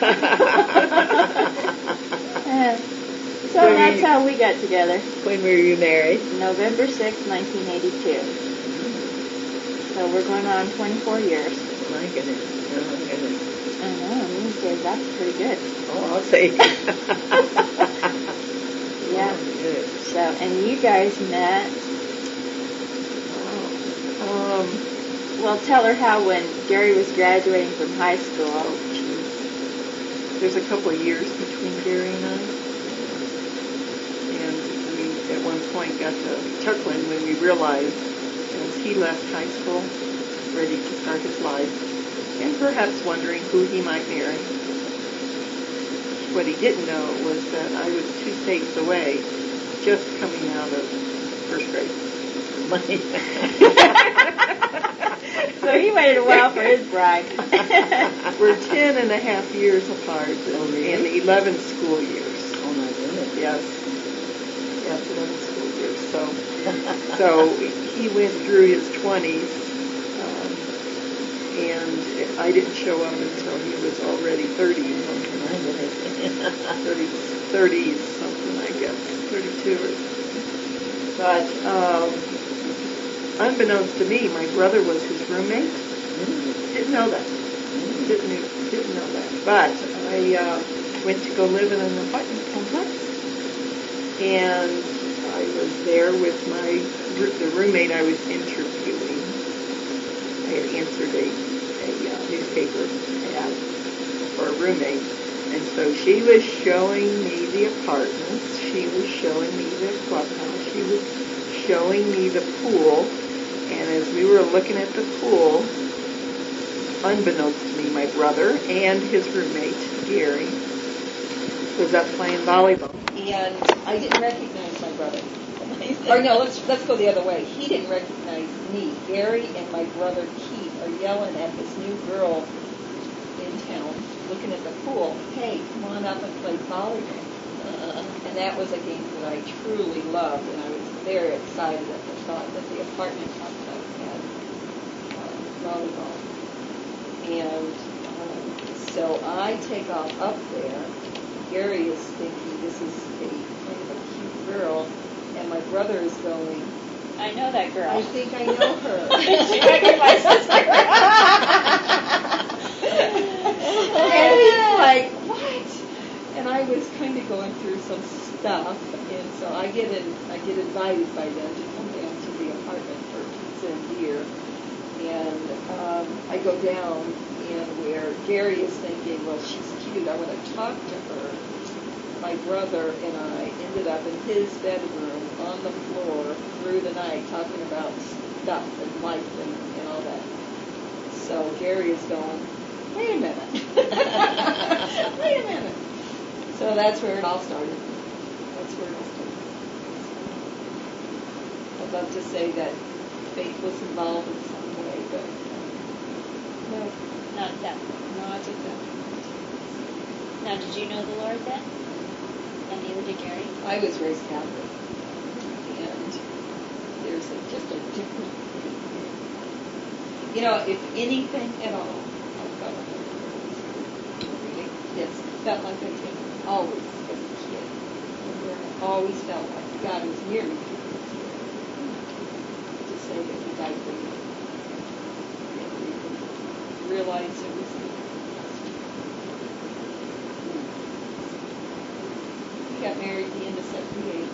Speaker 1: So that's how we got together.
Speaker 7: When were you married?
Speaker 1: November 6, 1982. So we're going on 24 years.
Speaker 7: My goodness. Oh, my goodness.
Speaker 1: I know, these days that's pretty good.
Speaker 7: Oh, I'll say.
Speaker 1: Yeah.
Speaker 7: Oh, good.
Speaker 1: So, and you guys met. Well, tell her how when Gary was graduating from high school.
Speaker 3: There's a couple of years between Gary and I. And we, at one point, got to chuckling when we realized as he left high school, ready to start his life, and perhaps wondering who he might marry. What he didn't know was that I was 2 states away, just coming out of first grade.
Speaker 1: So he waited a while for his bride.
Speaker 3: We're 10.5 years apart, and 11 school years.
Speaker 7: Oh, my goodness.
Speaker 3: Yes, 11 school years. So he went through his 20s, and I didn't show up until he was already 30 something. 30 something, I guess, 32 or something. But unbeknownst to me, my brother was his roommate. Didn't know that. Didn't know that. But I went to go live in an apartment complex, and I was there with the roommate I was interviewing. I had answered a newspaper ad for a roommate, and so she was showing me the apartments. She was showing me the clubhouse. She was showing me the pool. And as we were looking at the pool, unbeknownst to me, my brother and his roommate, Gary, was up playing volleyball. And I didn't recognize my brother. Or no, let's go the other way. He didn't recognize me. Gary and my brother Keith are yelling at this new girl in town, looking at the pool. Hey, come on up and play volleyball. And that was a game that I truly loved, and I was very excited at the thought that the apartment complex had volleyball. And so I take off up there. Gary is thinking this is a kind of a cute girl, and my brother is going,
Speaker 6: I know that girl.
Speaker 3: I think I know her.
Speaker 6: She might be my sister.
Speaker 3: And he's like, what? And I was kind of going through some stuff, and so I get invited by them to come down to the apartment for pizza and beer. And I go down, and where Gary is thinking, well, she's cute, I want to talk to her. My brother and I ended up in his bedroom on the floor through the night talking about stuff and life and all that. So Gary is going, wait a minute. Wait a minute. So that's where it all started. I'd love to say that faith was involved in some way, but no,
Speaker 6: Not that.
Speaker 3: not at that.
Speaker 6: Now, did you know the Lord then? And neither did Gary?
Speaker 3: I was raised Catholic, and there's just a different, if anything at all, I felt like it felt like I did always as a kid. I always felt like God was near me. To say that He died for me, and realize it was me. We got married at the end of '78.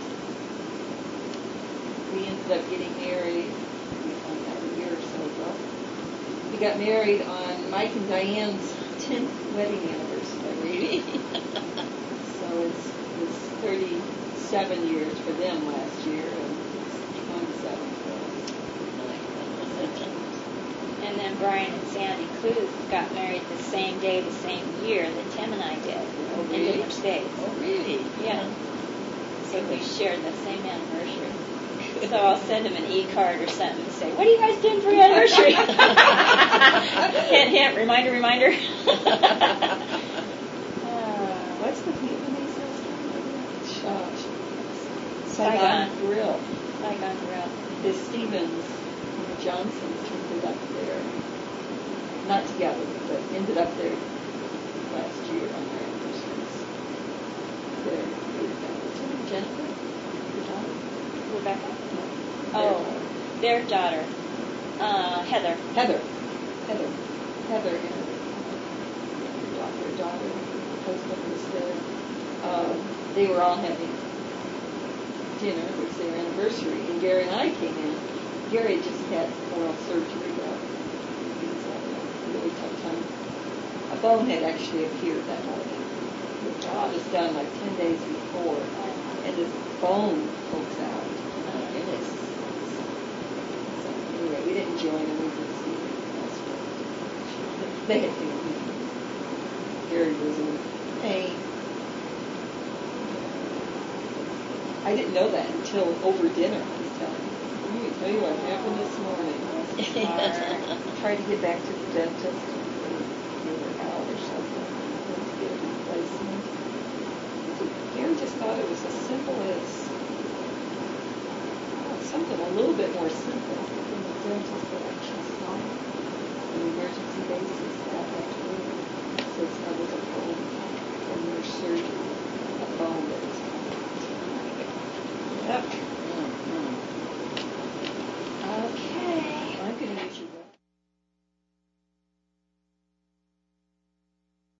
Speaker 3: We ended up getting married, we found out a year or so ago. We got married on Mike and Diane's 10th wedding anniversary. So it's 37 years for them last year, and it's 27 for us.
Speaker 6: And then Brian and Sandy Cluth got married the same day, the same year that Tim and I did.
Speaker 3: Oh,
Speaker 6: In
Speaker 3: really?
Speaker 6: different states.
Speaker 7: Oh, really?
Speaker 6: Yeah. So we shared the same anniversary. So I'll send him an e-card or something and say, what are you guys doing for your anniversary? Hint, hint, reminder, reminder.
Speaker 3: What's the Vietnamese restaurant?
Speaker 6: Saigon.
Speaker 3: Grill.
Speaker 6: Saigon Grill.
Speaker 3: The Stevens and the Johnsons ended up there. Not together, but ended up there last year on their anniversaries. They're Jennifer, your daughter?
Speaker 6: Rebecca?
Speaker 3: No.
Speaker 6: Oh, their daughter. Heather.
Speaker 3: Heather and
Speaker 8: husband was there. They were all having dinner. It was their anniversary, and Gary and I came in. Gary had just had oral surgery. He was having a really tough time. A bone had actually appeared that morning. It was done like 10 days before, and this bone pokes out. And it's so anyway, we didn't join them. We didn't see anything else. But they had things. Gary was in pain. I didn't know that until over dinner. I was telling him. Let me tell you what happened this morning. Tried to get back to the dentist. They were out or something. To get a replacement. Gary just thought it was as simple as something a little bit more simple than the dentist that actually saw on an emergency basis that afternoon. So it's